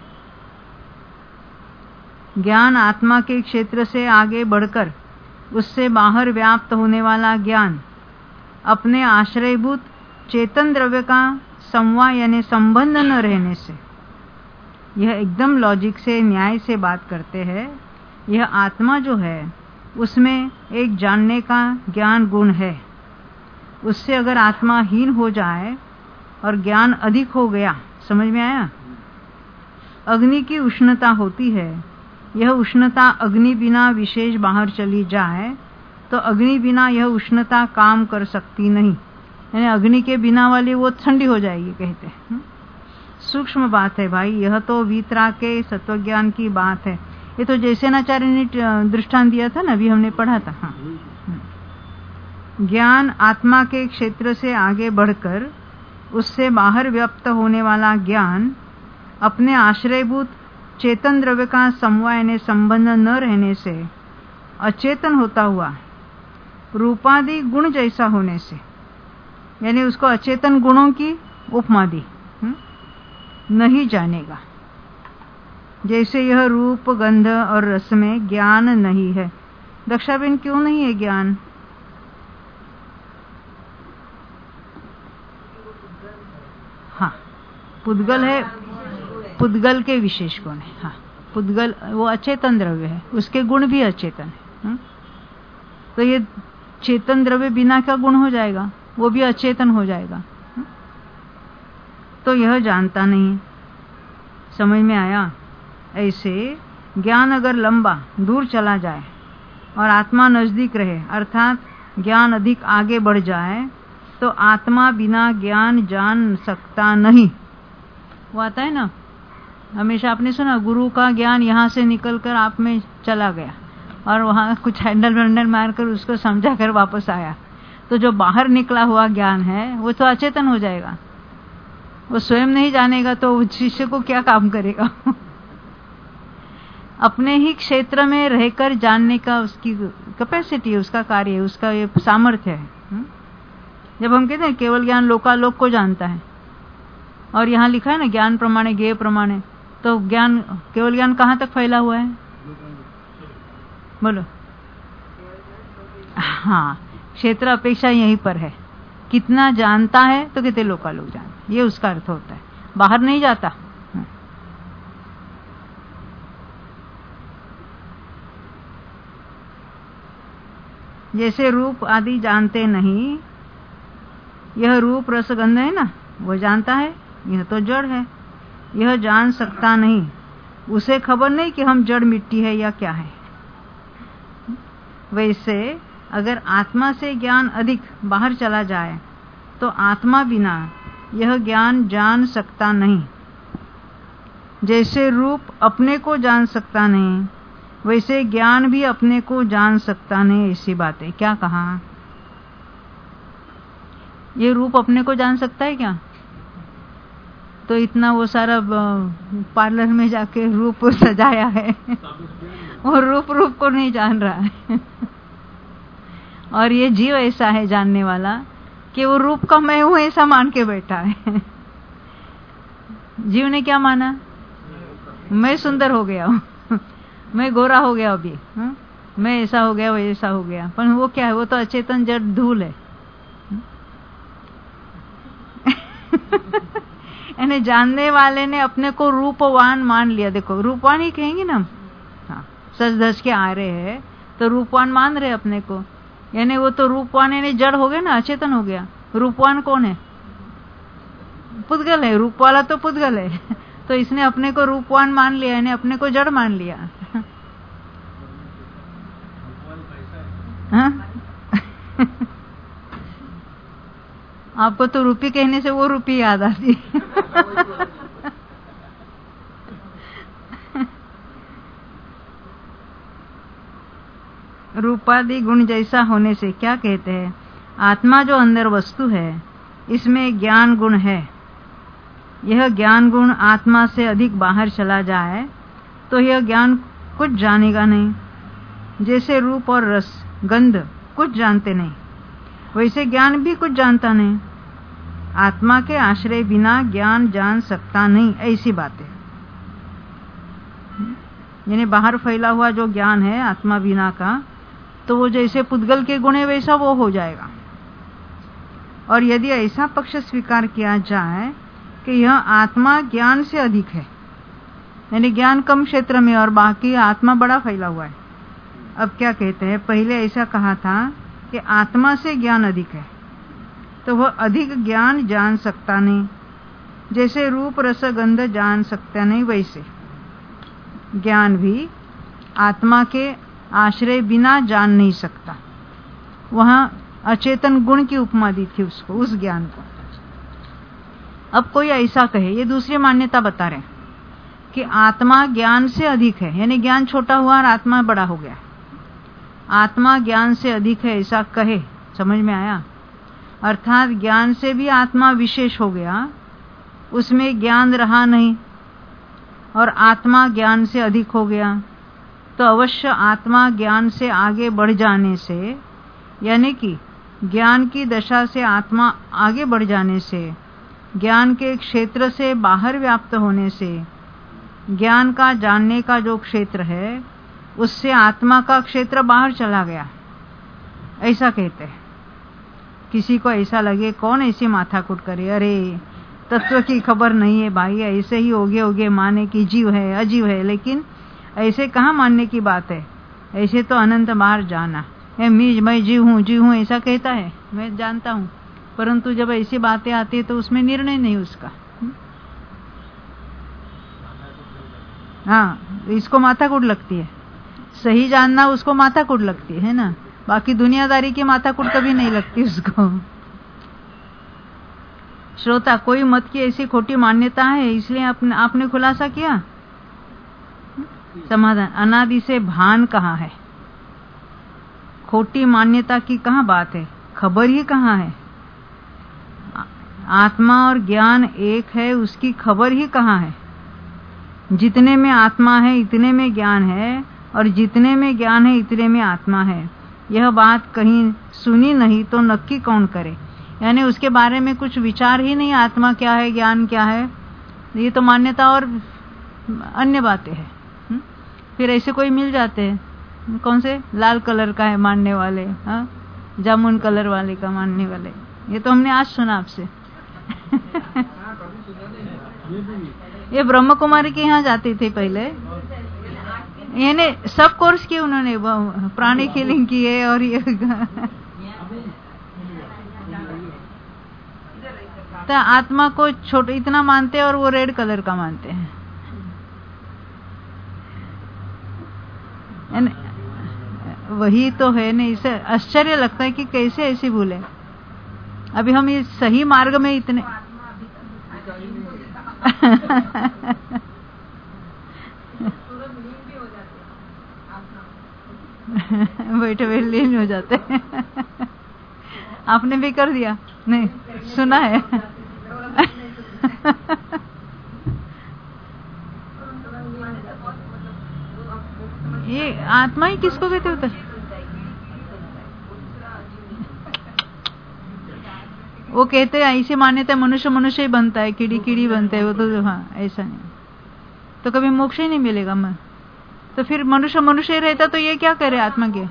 ज्ञान आत्मा के क्षेत्र से आगे बढ़कर उससे बाहर व्याप्त होने वाला ज्ञान अपने आश्रयभूत चेतन द्रव्य का समवाय यानी संबंध न रहने से, यह एकदम लॉजिक से न्याय से बात करते हैं। यह आत्मा जो है उसमें एक जानने का ज्ञान गुण है, उससे अगर आत्मा हीन हो जाए और ज्ञान अधिक हो गया, समझ में आया? अग्नि की उष्णता होती है, यह उष्णता अग्नि बिना विशेष बाहर चली जाए तो अग्नि बिना यह उष्णता काम कर सकती नहीं, यानी अग्नि के बिना वाली वो ठंडी हो जाएगी, कहते हैं। सूक्ष्म बात है भाई, यह तो वीतराग के सत्व ज्ञान की बात है। ये तो जयसेनाचार्य ने दृष्टांत दिया था ना, अभी हमने पढ़ा था। हाँ, ज्ञान आत्मा के क्षेत्र से आगे बढ़कर उससे बाहर व्याप्त होने वाला ज्ञान अपने आश्रयभूत चेतन द्रव्य का समवाय यानी संबंध न रहने से अचेतन होता हुआ रूपादि गुण जैसा होने से, यानी उसको अचेतन गुणों की उपमा दी, नहीं जानेगा। जैसे यह रूप गंध और रस में ज्ञान नहीं है। दक्षाबेन, क्यों नहीं है ज्ञान? हाँ, पुद्गल है, पुद्गल के विशेष गुण है। हाँ, पुद्गल वो अचेतन द्रव्य है, उसके गुण भी अचेतन है। तो ये चेतन द्रव्य बिना का गुण हो जाएगा, वो भी अचेतन हो जाएगा। तो यह जानता नहीं। समझ में आया? ऐसे ज्ञान अगर लंबा दूर चला जाए और आत्मा नजदीक रहे, अर्थात ज्ञान अधिक आगे बढ़ जाए, तो आत्मा बिना ज्ञान जान सकता नहीं। वो आता है ना, हमेशा आपने सुना, गुरु का ज्ञान यहाँ से निकलकर आप में चला गया और वहाँ कुछ हैंडल वैंडल मारकर उसको समझा कर वापस आया। तो जो बाहर निकला हुआ ज्ञान है वो तो अचेतन हो जाएगा, वो स्वयं नहीं जानेगा तो उस शिष्य को क्या काम करेगा? अपने ही क्षेत्र में रहकर जानने का उसकी कैपेसिटी, उसका कार्य, उसका ये सामर्थ्य है। जब हम कहते हैं केवल ज्ञान लोकालोक को जानता है, और यहाँ लिखा है ना ज्ञान प्रमाणे ज्ञेय प्रमाणे, तो ज्ञान, केवल ज्ञान कहाँ तक फैला हुआ है? बोलो। हाँ, क्षेत्र अपेक्षा यहीं पर है। कितना जानता है तो कितने लोकालोक जानता, ये उसका अर्थ होता है, बाहर नहीं जाता। जैसे रूप आदि जानते नहीं, यह रूप रसगंध है ना, वो जानता है, यह तो जड़ है, यह जान सकता नहीं। उसे खबर नहीं कि हम जड़ मिट्टी है या क्या है। वैसे अगर आत्मा से ज्ञान अधिक बाहर चला जाए तो आत्मा बिना यह ज्ञान जान सकता नहीं। जैसे रूप अपने को जान सकता नहीं, वैसे ज्ञान भी अपने को जान सकता नहीं। ऐसी बात है। क्या कहा? ये रूप अपने को जान सकता है क्या? तो इतना वो सारा पार्लर में जाके रूप सजाया है और रूप रूप को नहीं जान रहा है। और ये जीव ऐसा है जानने वाला कि वो रूप का मैं हूं ऐसा मान के बैठा है। जीव ने क्या माना? मैं सुंदर हो गया हूं, मैं गोरा हो गया अभी, हा? मैं ऐसा हो गया, वो ऐसा हो गया। पर वो क्या है? वो तो अचेतन जड़ धूल है। यानी जानने वाले ने अपने को रूपवान मान लिया। देखो, रूपवान ही कहेंगे ना, हाँ, सज धज के आ रहे हैं तो रूपवान मान रहे अपने को। यानी वो तो रूपवान यानी जड़ हो गया ना, अचेतन हो गया। रूपवान कौन है? पुद्गल है। रूप वाला तो पुद्गल है। तो इसने अपने को रूपवान मान लिया, यानी अपने को जड़ मान लिया। हाँ? आपको तो रूपी कहने से वो रूपी याद आती। रूपादि गुण जैसा होने से क्या कहते हैं? आत्मा जो अंदर वस्तु है, इसमें ज्ञान गुण है। यह ज्ञान गुण आत्मा से अधिक बाहर चला जाए तो यह ज्ञान कुछ जानेगा नहीं। जैसे रूप और रस, गंध कुछ जानते नहीं, वैसे ज्ञान भी कुछ जानता नहीं। आत्मा के आश्रय बिना ज्ञान जान सकता नहीं। ऐसी बात है। यानी बाहर फैला हुआ जो ज्ञान है आत्मा बिना का, तो वो जैसे पुद्गल के गुण है वैसा वो हो जाएगा। और यदि ऐसा पक्ष स्वीकार किया जाए कि यह आत्मा ज्ञान से अधिक है, यानी ज्ञान कम क्षेत्र में और बाकी आत्मा बड़ा फैला हुआ है। अब क्या कहते हैं? पहले ऐसा कहा था कि आत्मा से ज्ञान अधिक है, तो वह अधिक ज्ञान जान सकता नहीं। जैसे रूप रस गंध जान सकता नहीं, वैसे ज्ञान भी आत्मा के आश्रय बिना जान नहीं सकता। वहां अचेतन गुण की उपमा दी थी उसको, उस ज्ञान को। अब कोई ऐसा कहे, ये दूसरी मान्यता बता रहे कि आत्मा ज्ञान से अधिक है, यानी ज्ञान छोटा हुआ और आत्मा बड़ा हो गया। आत्मा ज्ञान से अधिक है ऐसा कहे, समझ में आया? अर्थात ज्ञान से भी आत्मा विशेष हो गया, उसमें ज्ञान रहा नहीं और आत्मा ज्ञान से अधिक हो गया, तो अवश्य आत्मा ज्ञान से आगे बढ़ जाने से, यानी कि ज्ञान की दशा से आत्मा आगे बढ़ जाने से, ज्ञान के क्षेत्र से बाहर व्याप्त होने से, ज्ञान का जानने का जो क्षेत्र है उससे आत्मा का क्षेत्र बाहर चला गया, ऐसा कहते हैं। किसी को ऐसा लगे, कौन ऐसी माथाकूट करे, अरे तत्व की खबर नहीं है भाई, ऐसे ही ओगे ओगे माने कि जीव है अजीव है, लेकिन ऐसे कहाँ मानने की बात है, ऐसे तो अनंत बाहर जाना है। मैं मैं जीव हूँ जीव हूँ ऐसा कहता है, मैं जानता हूँ, परंतु जब ऐसी बातें आती है तो उसमें निर्णय नहीं उसका। हाँ, इसको माथाकूट लगती है, सही जानना उसको माथाकूट लगती है ना, बाकी दुनियादारी की माथाकूट कभी नहीं लगती उसको। श्रोता, कोई मत की ऐसी खोटी मान्यता है, इसलिए आपने आपने खुलासा किया। समाधान, अनादि से भान कहाँ है, खोटी मान्यता की कहाँ बात है, खबर ही कहाँ है। आत्मा और ज्ञान एक है, उसकी खबर ही कहाँ है। जितने में आत्मा है इतने में ज्ञान है, और जितने में ज्ञान है इतने में आत्मा है। यह बात कहीं सुनी नहीं तो नक्की कौन करे, यानी उसके बारे में कुछ विचार ही नहीं, आत्मा क्या है ज्ञान क्या है, ये तो मान्यता और अन्य बातें हैं। फिर ऐसे कोई मिल जाते हैं, कौन से लाल कलर का है मानने वाले, हाँ जामुन कलर वाले का मानने वाले, ये तो हमने आज सुना आपसे। ये ब्रह्म कुमारी के यहाँ जाती थी पहले, यानी सब कोर्स किए उन्होंने, प्राणी हीलिंग की है और ये तो आत्मा को छोटे इतना मानते हैं और वो रेड कलर का मानते हैं। वही तो है ना, इसे आश्चर्य लगता है कि कैसे ऐसी भूले। अभी हम इस सही मार्ग में इतने बैठे बैठे लीन हो जाते हैं। आपने भी कर दिया? नहीं सुना है। ये आत्मा ही किसको कहते होते? वो कहते हैं ऐसे मान्यता है मनुष्य मनुष्य ही बनता है, कीड़ी कीड़ी बनता है, वो तो हाँ ऐसा नहीं, तो कभी मोक्ष ही नहीं मिलेगा। मैं तो फिर मनुष्य मनुष्य ही रहता तो ये क्या करे आत्मा के?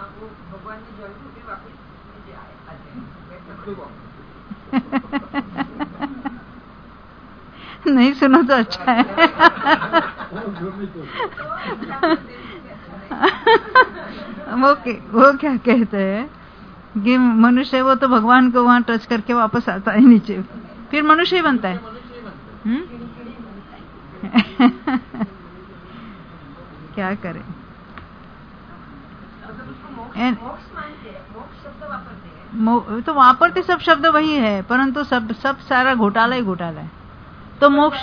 नहीं सुनो तो अच्छा है। वो वो क्या कहते हैं कि मनुष्य वो तो भगवान को वहां टच करके वापस आता है नीचे, फिर मनुष्य ही बनता है। हुँ? क्या करें? तो वापरते सब शब्द वही है, परंतु सब सब सारा घोटाला ही घोटाला है। तो मोक्ष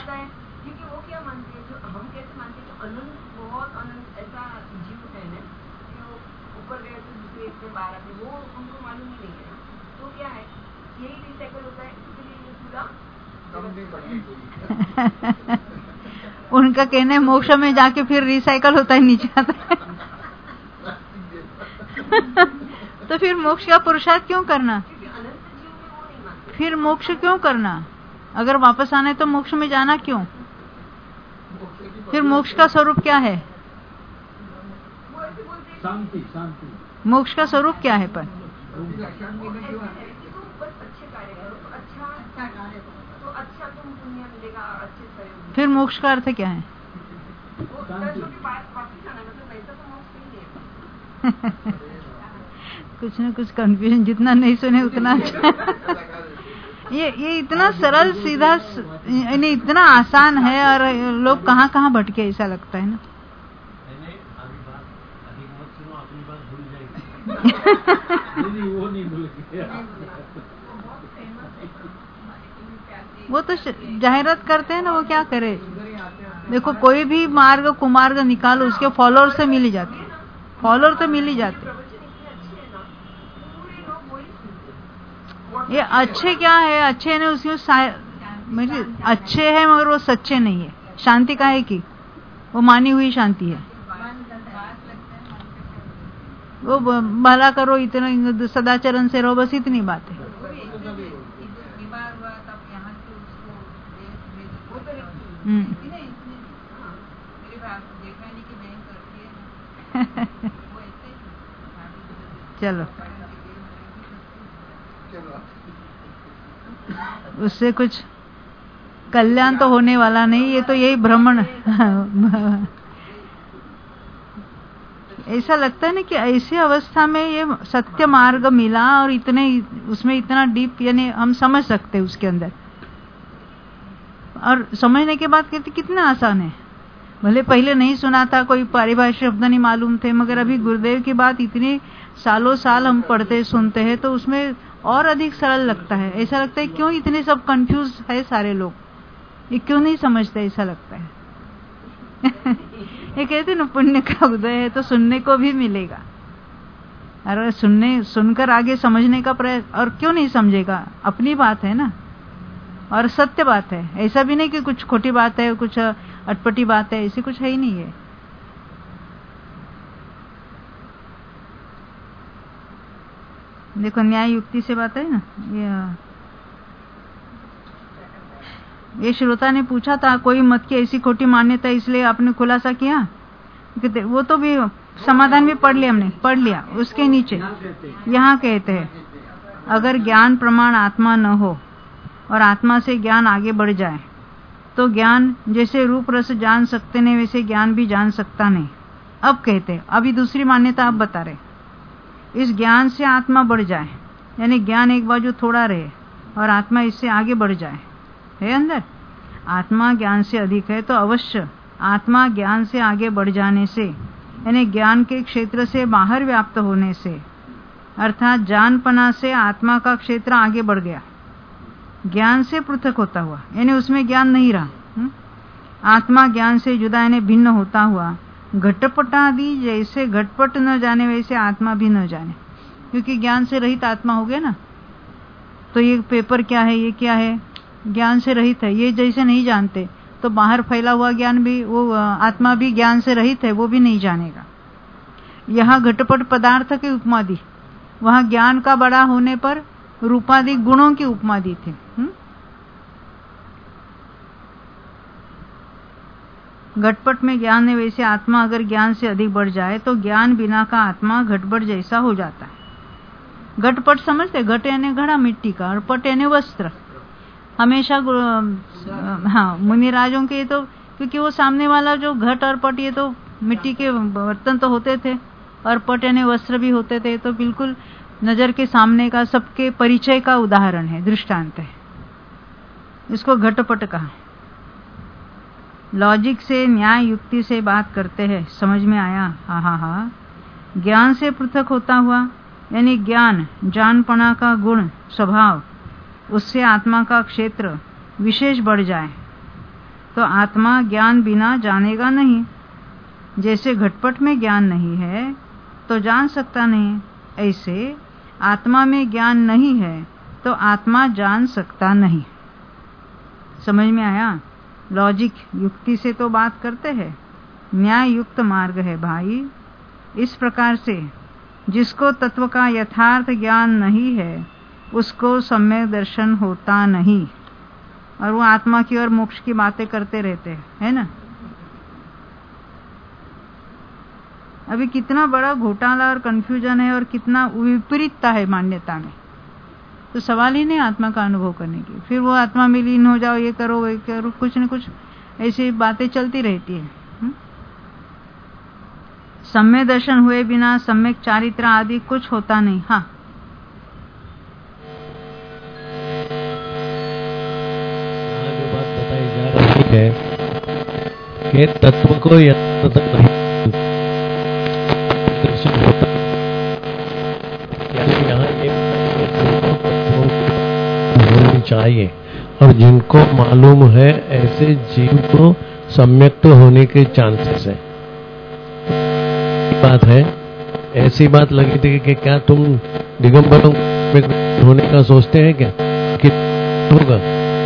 उनका कहना है मोक्ष में जाके फिर रिसाइकल होता है, नीचे आता है। तो फिर मोक्ष का पुरुषार्थ क्यों करना? फिर मोक्ष क्यों करना? अगर वापस आना है तो मोक्ष में जाना क्यों? फिर मोक्ष का स्वरूप क्या है? शांति शांति। मोक्ष का स्वरूप क्या है? पर फिर मोक्ष का अर्थ क्या है? कुछ न कुछ कंफ्यूजन, जितना नहीं सुने उतना अच्छा। ये ये इतना सरल सीधा, यानी इतना आसान है, और लोग कहाँ कहाँ भटके ऐसा लगता है ना। नहीं वो नहीं भूलेंगे। वो तो जाहिरात करते हैं ना, वो क्या करे। देखो कोई भी मार्ग कुमार्ग निकालो, उसके फॉलोअर से मिल ही जाते, फॉलोअर तो मिल ही जाते। ये अच्छे क्या है, अच्छे ने उसमें मेरे अच्छे है मगर वो सच्चे नहीं है। शांति का है कि वो मानी हुई शांति है। वो भला करो, इतना सदाचरण से रहो, बस इतनी बात है। चलो उससे कुछ कल्याण तो होने वाला नहीं, ये तो यही भ्रमण। ऐसा लगता है ना कि ऐसी अवस्था में ये सत्य मार्ग मिला और इतने उसमें इतना डीप, यानी हम समझ सकते हैं उसके अंदर, और समझने के बाद कहते कितना आसान है। भले पहले नहीं सुना था, कोई पारिभाषिक शब्द नहीं मालूम थे, मगर अभी गुरुदेव की बात इतनी सालों साल हम पढ़ते सुनते हैं तो उसमें और अधिक सरल लगता है। ऐसा लगता है क्यों इतने सब कंफ्यूज है सारे लोग, ये क्यों नहीं समझते, ऐसा लगता है। ये कहते ना पुण्य का उदय है तो सुनने को भी मिलेगा, अरे सुनने सुनकर आगे समझने का प्रयास, और क्यों नहीं समझेगा, अपनी बात है ना और सत्य बात है। ऐसा भी नहीं कि कुछ खोटी बात है, कुछ अटपटी बात है, ऐसी कुछ है ही नहीं है। देखो न्याय युक्ति से बात है ना। ये ये श्रोता ने पूछा था कोई मत की ऐसी खोटी मान्यता, इसलिए आपने खुलासा किया। वो तो भी समाधान भी पढ़ लिया हमने, पढ़ लिया। उसके नीचे यहाँ कहते हैं अगर ज्ञान प्रमाण आत्मा न हो और आत्मा से ज्ञान आगे बढ़ जाए तो ज्ञान जैसे रूप रस जान सकते नहीं वैसे ज्ञान भी जान सकता नहीं। अब कहते हैं, अभी दूसरी मान्यता आप बता रहे, इस ज्ञान से आत्मा बढ़ जाए, यानी ज्ञान एक बाजू थोड़ा रहे और आत्मा इससे आगे बढ़ जाए, है अंदर आत्मा ज्ञान से अधिक है तो अवश्य आत्मा ज्ञान से आगे बढ़ जाने से, यानी ज्ञान के क्षेत्र से बाहर व्याप्त होने से, अर्थात जानपना से आत्मा का क्षेत्र आगे बढ़ गया, ज्ञान से पृथक होता हुआ, यानी उसमें ज्ञान नहीं रहा। हुँ? आत्मा ज्ञान से जुदा यानी भिन्न होता हुआ, घटपटादि जैसे घटपट न जाने वैसे आत्मा भी न जाने, क्योंकि ज्ञान से रहित आत्मा हो गया ना। तो ये पेपर क्या है, ये क्या है, ज्ञान से रहित है, ये जैसे नहीं जानते तो बाहर फैला हुआ ज्ञान भी, वो आत्मा भी ज्ञान से रहित है, वो भी नहीं जानेगा। यहाँ घटपट पदार्थ की उपमा दी, वहां ज्ञान का बड़ा होने पर रूपादि गुणों की उपमा दी थी। घटपट में ज्ञान है वैसे आत्मा अगर ज्ञान से अधिक बढ़ जाए तो ज्ञान बिना का आत्मा घटपट जैसा हो जाता है। घटपट समझते, घट यानी घड़ा मिट्टी का और पट यानी वस्त्र। हमेशा हाँ मुनिराजों के तो, क्योंकि वो सामने वाला जो घट और पट ये तो मिट्टी के बर्तन तो होते थे और पट यानी वस्त्र भी होते थे, तो बिल्कुल नजर के सामने का सबके परिचय का उदाहरण है, दृष्टांत है। इसको घटपट कहा। लॉजिक से न्याय युक्ति से बात करते हैं, समझ में आया। हा हा हा ज्ञान से पृथक होता हुआ, यानी ज्ञान जानपना का गुण स्वभाव, उससे आत्मा का क्षेत्र विशेष बढ़ जाए तो आत्मा ज्ञान बिना जानेगा नहीं। जैसे घटपट में ज्ञान नहीं है तो जान सकता नहीं, ऐसे आत्मा में ज्ञान नहीं है तो आत्मा जान सकता नहीं। समझ में आया। लॉजिक युक्ति से तो बात करते हैं, न्याय युक्त मार्ग है भाई। इस प्रकार से जिसको तत्व का यथार्थ ज्ञान नहीं है उसको सम्यक दर्शन होता नहीं, और वो आत्मा की और मोक्ष की बातें करते रहते हैं, है ना। अभी कितना बड़ा घोटाला और कंफ्यूजन है और कितना विपरीतता है मान्यता में, तो सवाल ही नहीं आत्मा का अनुभव करने की। फिर वो आत्मा में लीन हो जाओ, ये करो वो करो, कुछ न कुछ ऐसी बातें चलती रहती है। सम्यक दर्शन हुए बिना सम्यक चारित्र आदि कुछ होता नहीं। हाँ जो बात बताई जा रही है कि तत्व को यत्र तक नहीं दर्शन होता, चाहिए, और जिनको मालूम है ऐसे जीव को सम्यक्त होने के चांसेस है। बात है, ऐसी बात लगी थी कि क्या तुम दिगंबरों होने का सोचते हैं क्या कि होगा?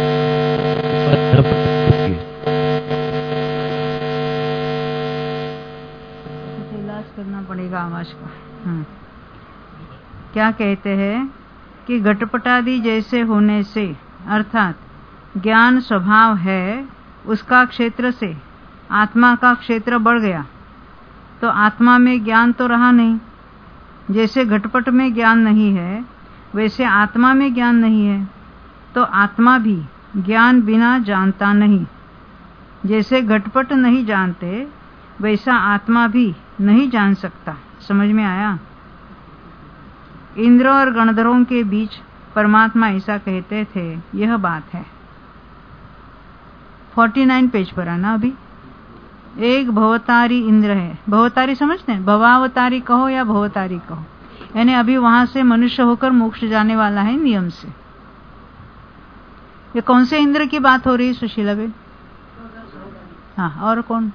इलाज करना पड़ेगा आवाज का। हम्म। क्या कहते हैं कि घटपटादि जैसे होने से, अर्थात ज्ञान स्वभाव है उसका क्षेत्र से आत्मा का क्षेत्र बढ़ गया, तो आत्मा में ज्ञान तो रहा नहीं। जैसे घटपट में ज्ञान नहीं है वैसे आत्मा में ज्ञान नहीं है, तो आत्मा भी ज्ञान बिना जानता नहीं। जैसे घटपट नहीं जानते वैसा आत्मा भी नहीं जान सकता। समझ में आया? इंद्र और गणधरों के बीच परमात्मा ऐसा कहते थे, यह बात है। उनचास पेज पर आना। अभी एक भवतारी इंद्र है। भवतारी समझते हैं? भवावतारी कहो या भवतारी कहो, यानी अभी वहां से मनुष्य होकर मोक्ष जाने वाला है नियम से। ये कौन से इंद्र की बात हो रही है सुशीला बेन? हाँ, और कौन?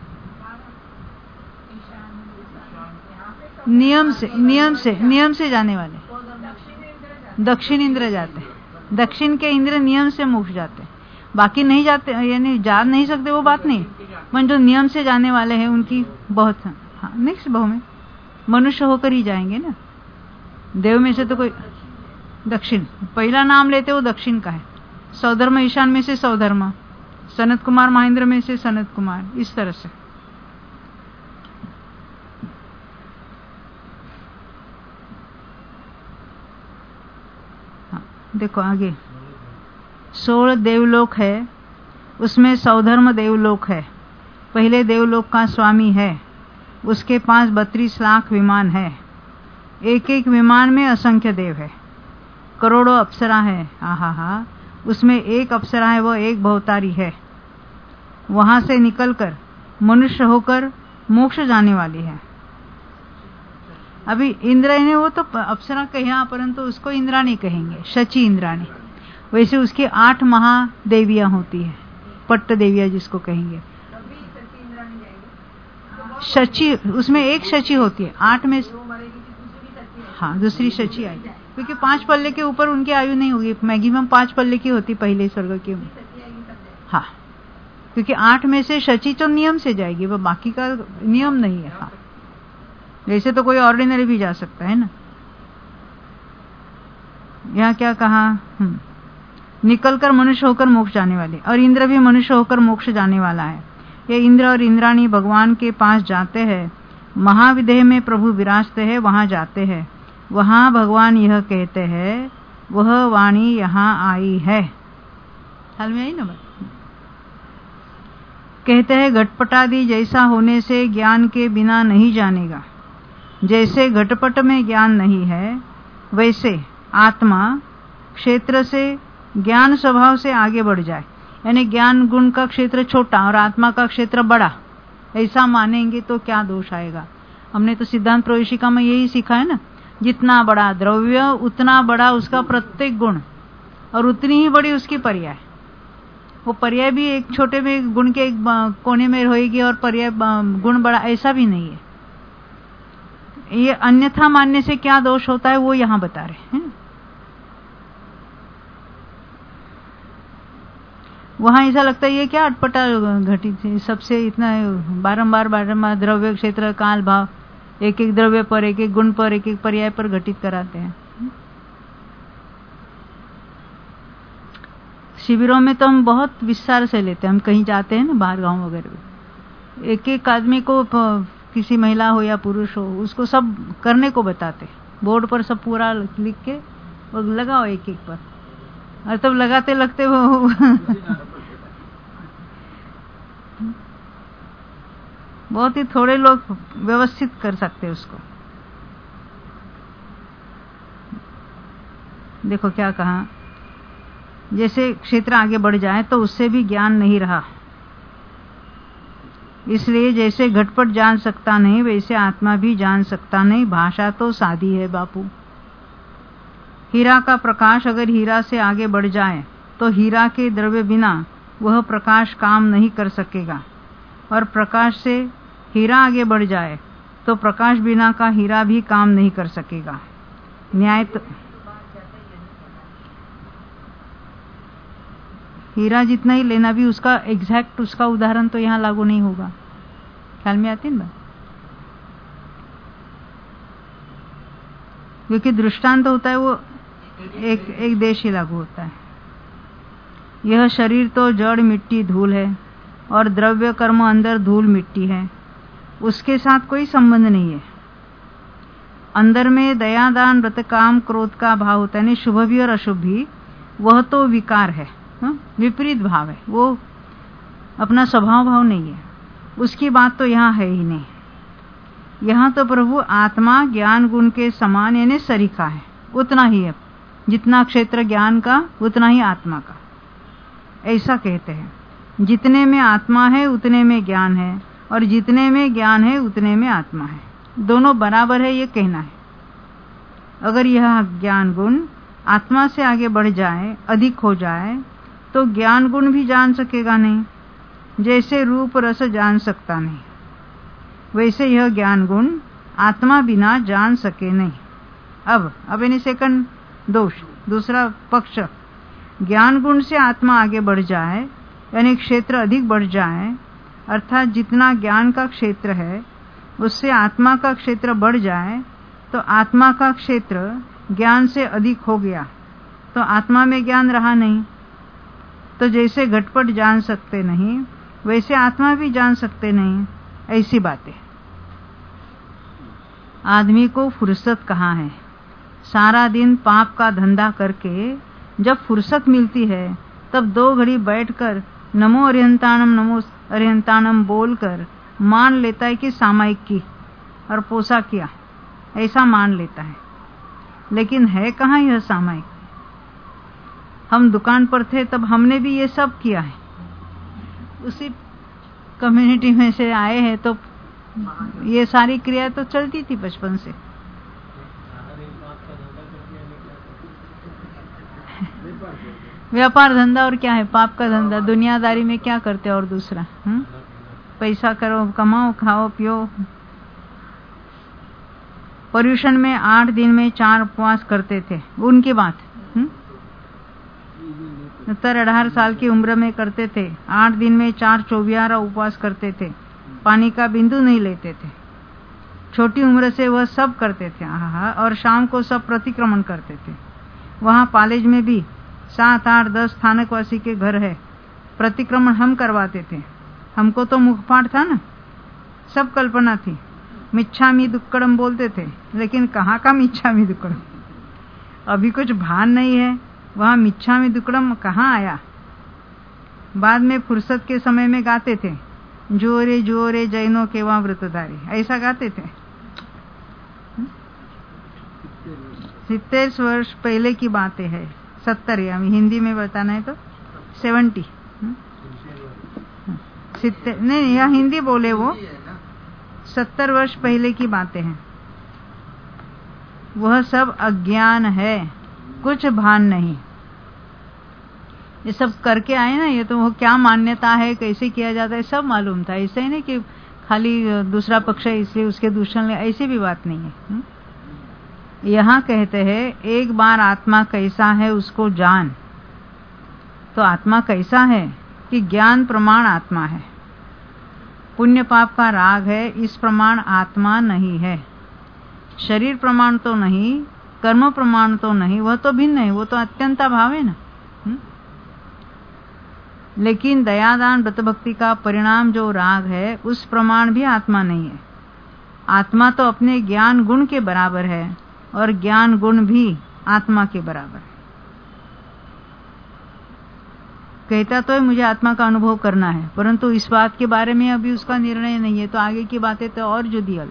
नियम से नियम से नियम से जाने वाले दक्षिण इंद्र जाते हैं। दक्षिण के इंद्र नियम से मोक्ष जाते हैं, बाकी नहीं जाते, यानी जा नहीं सकते, वो बात नहीं। पर जो नियम से जाने वाले हैं उनकी बहुत, हाँ, नेक्स्ट भाव में मनुष्य होकर ही जाएंगे ना। देव में से तो कोई दक्षिण पहला नाम लेते वो दक्षिण का है। सौधर्म ईशान में से सौधर्म, सनत कुमार महेंद्र में से सनत कुमार, इस तरह से। हाँ, देखो आगे सोलह देवलोक है, उसमें सौधर्म देवलोक है, पहले देवलोक का स्वामी है, उसके पास बत्तीस लाख विमान है, एक एक विमान में असंख्य देव है, करोड़ों अप्सरा है। आहा हा, उसमें एक अप्सरा है, वो एक भवतारी है। वहां से निकलकर मनुष्य होकर मोक्ष जाने वाली है। अभी इंद्राणी, वो तो अप्सरा कहा, परंतु उसको इंद्राणी कहेंगे, शची इंद्राणी। वैसे उसकी आठ महादेवियां होती है, पट्ट देवियां जिसको कहेंगे। शची, उसमें एक शची होती है, आठ में हाँ दूसरी शची आई, क्योंकि पांच पल्ले के ऊपर उनकी आयु नहीं होगी, मैक्सिमम पांच पल्ले की होती पहले स्वर्ग की। हाँ, क्योंकि आठ में से शची तो नियम से जाएगी, वो बाकी का नियम नहीं है। हाँ, वैसे तो कोई ऑर्डिनरी भी जा सकता है ना। यहाँ क्या कहा? हम्म निकलकर मनुष्य होकर मोक्ष जाने वाले, और इंद्र भी मनुष्य होकर मोक्ष जाने वाला है। ये इंद्र और इंद्राणी भगवान के पास जाते हैं, महाविदेह में प्रभु विराजते हैं, वहां जाते हैं। वहां भगवान यह कहते हैं, वह वाणी यहाँ आई है। हाल में आई ना बात? कहते हैं घटपटादि जैसा होने से ज्ञान के बिना नहीं जानेगा। जैसे घटपट में ज्ञान नहीं है वैसे आत्मा क्षेत्र से ज्ञान स्वभाव से आगे बढ़ जाए, यानी ज्ञान गुण का क्षेत्र छोटा और आत्मा का क्षेत्र बड़ा, ऐसा मानेंगे तो क्या दोष आएगा? हमने तो सिद्धांत प्रवेशिका में यही सीखा है ना, जितना बड़ा द्रव्य उतना बड़ा उसका प्रत्येक गुण, और उतनी ही बड़ी उसकी पर्याय। वो पर्याय भी एक छोटे में गुण के एक कोने में रहेगी और पर्याय गुण बड़ा, ऐसा भी नहीं है। ये अन्यथा मानने से क्या दोष होता है वो यहाँ बता रहे हैं। वहां ऐसा लगता है ये क्या अटपटा घटित है, सबसे इतना बारंबार बारंबार द्रव्य क्षेत्र काल भाव एक एक द्रव्य पर, एक एक गुण पर, एक एक पर्याय पर घटित कराते हैं। शिविरों में तो हम बहुत विस्तार से लेते हैं, हम कहीं जाते हैं ना बाहर गांव वगैरह, एक एक आदमी को, किसी महिला हो या पुरुष हो, उसको सब करने को बताते, बोर्ड पर सब पूरा लिख के वो लगाओ एक एक पर, और तब लगाते लगते वो बहुत ही थोड़े लोग व्यवस्थित कर सकते उसको। देखो क्या कहा, जैसे क्षेत्र आगे बढ़ जाए तो उससे भी ज्ञान नहीं रहा, इसलिए जैसे घटपट जान सकता नहीं वैसे आत्मा भी जान सकता नहीं। भाषा तो सादी है बापू। हीरा का प्रकाश अगर हीरा से आगे बढ़ जाए तो हीरा के द्रव्य बिना वह प्रकाश काम नहीं कर सकेगा, और प्रकाश से हीरा आगे बढ़ जाए तो प्रकाश बिना का हीरा भी काम नहीं कर सकेगा। न्याय तो हीरा जितना ही लेना भी उसका एग्जैक्ट उसका उदाहरण तो यहाँ लागू नहीं होगा। ख्याल में आती है ना, क्योंकि दृष्टांत होता है वो एक एक देश ही लागू होता है। यह शरीर तो जड़ मिट्टी धूल है और द्रव्य कर्म अंदर धूल मिट्टी है, उसके साथ कोई संबंध नहीं है। अंदर में दया दान व्रत काम क्रोध का भाव होता है, नहीं शुभ भी और अशुभ भी, वह तो विकार है, हा? विपरीत भाव है, वो अपना स्वभाव भाव नहीं है, उसकी बात तो यहाँ है ही नहीं। यहाँ तो प्रभु आत्मा ज्ञान गुण के समान यानी सरीखा है, उतना ही है, जितना क्षेत्र ज्ञान का उतना ही आत्मा का, ऐसा कहते हैं। जितने में आत्मा है उतने में ज्ञान है, और जितने में ज्ञान है उतने में आत्मा है, दोनों बराबर है, ये कहना है। अगर यह ज्ञान गुण आत्मा से आगे बढ़ जाए, अधिक हो जाए, तो ज्ञान गुण भी जान सकेगा नहीं। जैसे रूप रस जान सकता नहीं, वैसे यह ज्ञान गुण आत्मा बिना जान सके नहीं। अब अब यानी सेकंड दोष, दूसरा पक्ष, ज्ञान गुण से आत्मा आगे बढ़ जाए यानी क्षेत्र अधिक बढ़ जाए, अर्थात जितना ज्ञान का क्षेत्र है उससे आत्मा का क्षेत्र बढ़ जाए, तो आत्मा का क्षेत्र ज्ञान से अधिक हो गया तो आत्मा में ज्ञान रहा नहीं। तो जैसे घटपट जान सकते नहीं वैसे आत्मा भी जान सकते नहीं, ऐसी बातें। आदमी को फुर्सत कहाँ है, सारा दिन पाप का धंधा करके जब फुर्सत मिलती है तब दो घड़ी बैठकर नमो अरिहंताणम नमो अरिहंताणम बोलकर मान लेता है कि सामायिक की और पोसा किया, ऐसा मान लेता है। लेकिन है कहाँ यह सामायिक? हम दुकान पर थे तब हमने भी ये सब किया है, उसी कम्युनिटी में से आए हैं, तो ये सारी क्रिया तो चलती थी बचपन से। व्यापार धंधा और क्या है, पाप का धंधा। दुनियादारी में क्या करते और दूसरा, हुँ? पैसा करो, कमाओ, खाओ, पियो। पर्यूषण में आठ दिन में चार उपवास करते थे, उनकी बात। सत्तर अठारह साल की उम्र में करते थे, आठ दिन में चार चौबियारा उपवास करते थे, पानी का बिंदु नहीं लेते थे। छोटी उम्र से वह सब करते थे, आहा, और शाम को सब प्रतिक्रमण करते थे। वहाँ कॉलेज में भी सात आठ दस स्थानकवासी के घर है, प्रतिक्रमण हम करवाते थे। हमको तो मुखपाठ था ना, सब कल्पना थी। मिच्छामी दुक्कड़म बोलते थे, लेकिन कहाँ का मिच्छामी दुक्कड़म, अभी कुछ भान नहीं है, वहाँ मिच्छामी दुक्कड़म कहाँ आया। बाद में फुर्सत के समय में गाते थे, जोरे जोरे जैनों के वहाँ व्रतधारी, ऐसा गाते थे। सित्तेर वर्ष पहले की बातें है, सत्तर या हिंदी में बताना है तो सेवेंटी, सित्तेर नहीं, या हिंदी बोले वो सत्तर वर्ष पहले की बातें हैं। वह सब अज्ञान है, कुछ भान नहीं। ये सब करके आए ना, ये तो वो क्या मान्यता है, कैसे किया जाता है, सब मालूम था। ऐसे ही नहीं कि खाली दूसरा पक्ष है इसलिए उसके दूषण ले, ऐसी भी बात नहीं है। यहाँ कहते हैं एक बार आत्मा कैसा है उसको जान। तो आत्मा कैसा है कि ज्ञान प्रमाण आत्मा है, पुण्य पाप का राग है, इस प्रमाण आत्मा नहीं है। शरीर प्रमाण तो नहीं, कर्म प्रमाण तो नहीं, वह तो भिन्न है, वो तो अत्यंता भाव है ना। हुँ? लेकिन दयादान व्रत भक्ति का परिणाम जो राग है उस प्रमाण भी आत्मा नहीं है। आत्मा तो अपने ज्ञान गुण के बराबर है और ज्ञान गुण भी आत्मा के बराबर है। कहता तो है मुझे आत्मा का अनुभव करना है, परंतु इस बात के बारे में अभी उसका निर्णय नहीं है, तो आगे की बातें तो और जुदियल।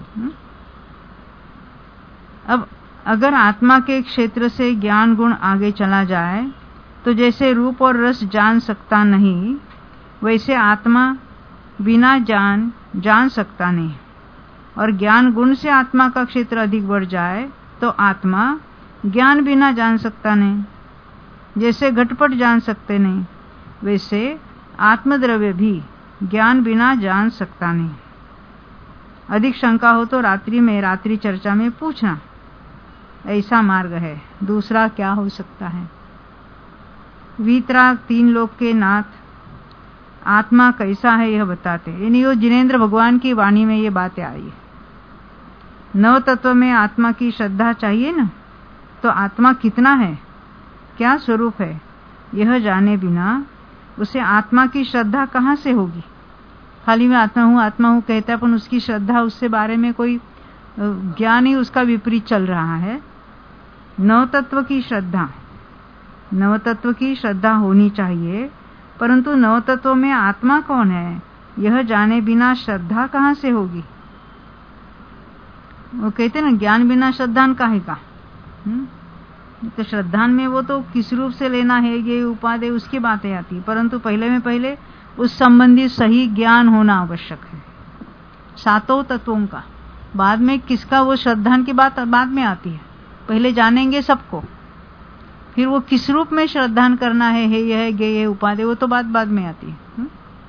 अब अगर आत्मा के क्षेत्र से ज्ञान गुण आगे चला जाए तो जैसे रूप और रस जान सकता नहीं, वैसे आत्मा बिना जान जान सकता नहीं। और ज्ञान गुण से आत्मा का क्षेत्र अधिक बढ़ जाए तो आत्मा ज्ञान बिना जान सकता नहीं। जैसे घटपट जान सकते नहीं, वैसे आत्मद्रव्य भी ज्ञान बिना जान सकता नहीं। अधिक शंका हो तो रात्रि में रात्रि चर्चा में पूछना, ऐसा मार्ग है। दूसरा क्या हो सकता है? वीतराग तीन लोक के नाथ आत्मा कैसा है यह बताते हैं। यानी वो जिनेंद्र भगवान की वाणी में ये बातें आई है। नव तत्व में आत्मा की श्रद्धा चाहिए ना, तो आत्मा कितना है, क्या स्वरूप है, यह जाने बिना उसे आत्मा की श्रद्धा कहाँ से होगी? खाली मैं आत्मा हूँ आत्मा हूँ कहता है, पर उसकी श्रद्धा, उससे बारे में कोई ज्ञान ही उसका विपरीत चल रहा है। नव तत्व की श्रद्धा, नव तत्व की श्रद्धा होनी चाहिए, परंतु नव तत्व में आत्मा कौन है यह जाने बिना श्रद्धा कहाँ से होगी? वो कहते ना ज्ञान बिना श्रद्धान काहे का। तो श्रद्धान में वो तो किस रूप से लेना है, ये उपादेय उसकी बातें आती है, परंतु पहले में पहले उस संबंधी सही ज्ञान होना आवश्यक है, सातों तत्वों का। बाद में किसका, वो श्रद्धान की बात बाद में आती है। पहले जानेंगे सबको, फिर वो किस रूप में श्रद्धान करना है, हे यह गे ये उपादेय, वो तो बात बाद में आती है। हुँ?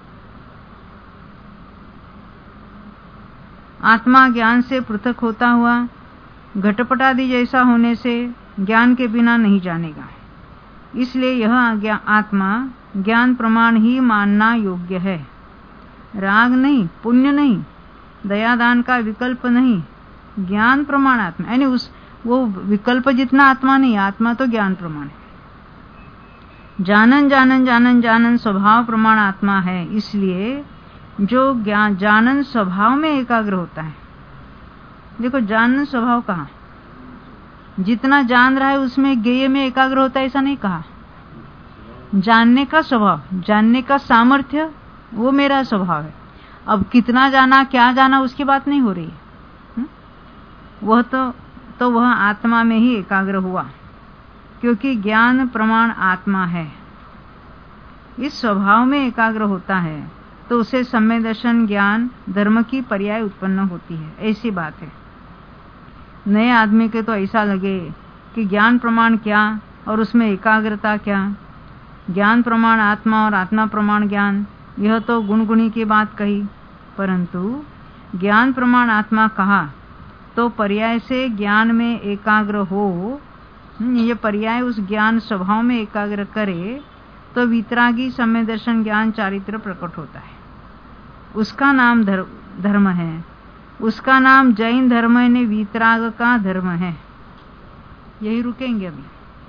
आत्मा ज्ञान से पृथक होता हुआ घटपटादि जैसा होने से ज्ञान के बिना नहीं जानेगा। इसलिए यह आत्मा ज्ञान प्रमाण ही मानना योग्य है। राग नहीं, पुण्य नहीं, दयादान का विकल्प नहीं, ज्ञान प्रमाण आत्मा। यानी उस वो विकल्प जितना आत्मा नहीं, आत्मा तो ज्ञान प्रमाण है। जानन जानन जानन जानन स्वभाव प्रमाण आत्मा है। इसलिए जो ज्ञान जानन स्वभाव में एकाग्र होता है। देखो जानन स्वभाव कहाँ, जितना जान रहा है उसमें ज्ञेय में एकाग्र होता है, ऐसा नहीं कहा। जानने का स्वभाव, जानने का सामर्थ्य, वो मेरा स्वभाव है। अब कितना जाना, क्या जाना, उसकी बात नहीं हो रही है। वह तो तो वह आत्मा में ही एकाग्र हुआ, क्योंकि ज्ञान प्रमाण आत्मा है। इस स्वभाव में एकाग्र होता है तो उसे सम्यक दर्शन ज्ञान धर्म की पर्याय उत्पन्न होती है, ऐसी बात है। नए आदमी के तो ऐसा लगे कि ज्ञान प्रमाण क्या और उसमें एकाग्रता क्या, ज्ञान प्रमाण आत्मा और आत्मा प्रमाण ज्ञान, यह तो गुणगुणी की बात कही, परंतु ज्ञान प्रमाण आत्मा कहा तो पर्याय से ज्ञान में एकाग्र हो, ये पर्याय उस ज्ञान स्वभाव में एकाग्र करे तो वितरागी सम्यक दर्शन ज्ञान चारित्र प्रकट होता है। उसका नाम धर्म है, उसका नाम जैन धर्म ने वितराग का धर्म है। यही रुकेंगे अभी।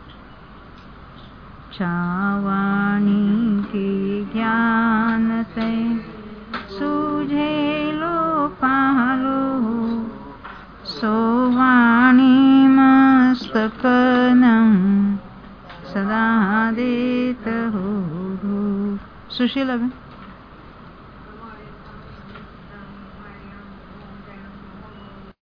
छावाणी के ज्ञान से सूझे लो पालो, सोवाणी मस्तकनम सदा देत हो। सुशील अभी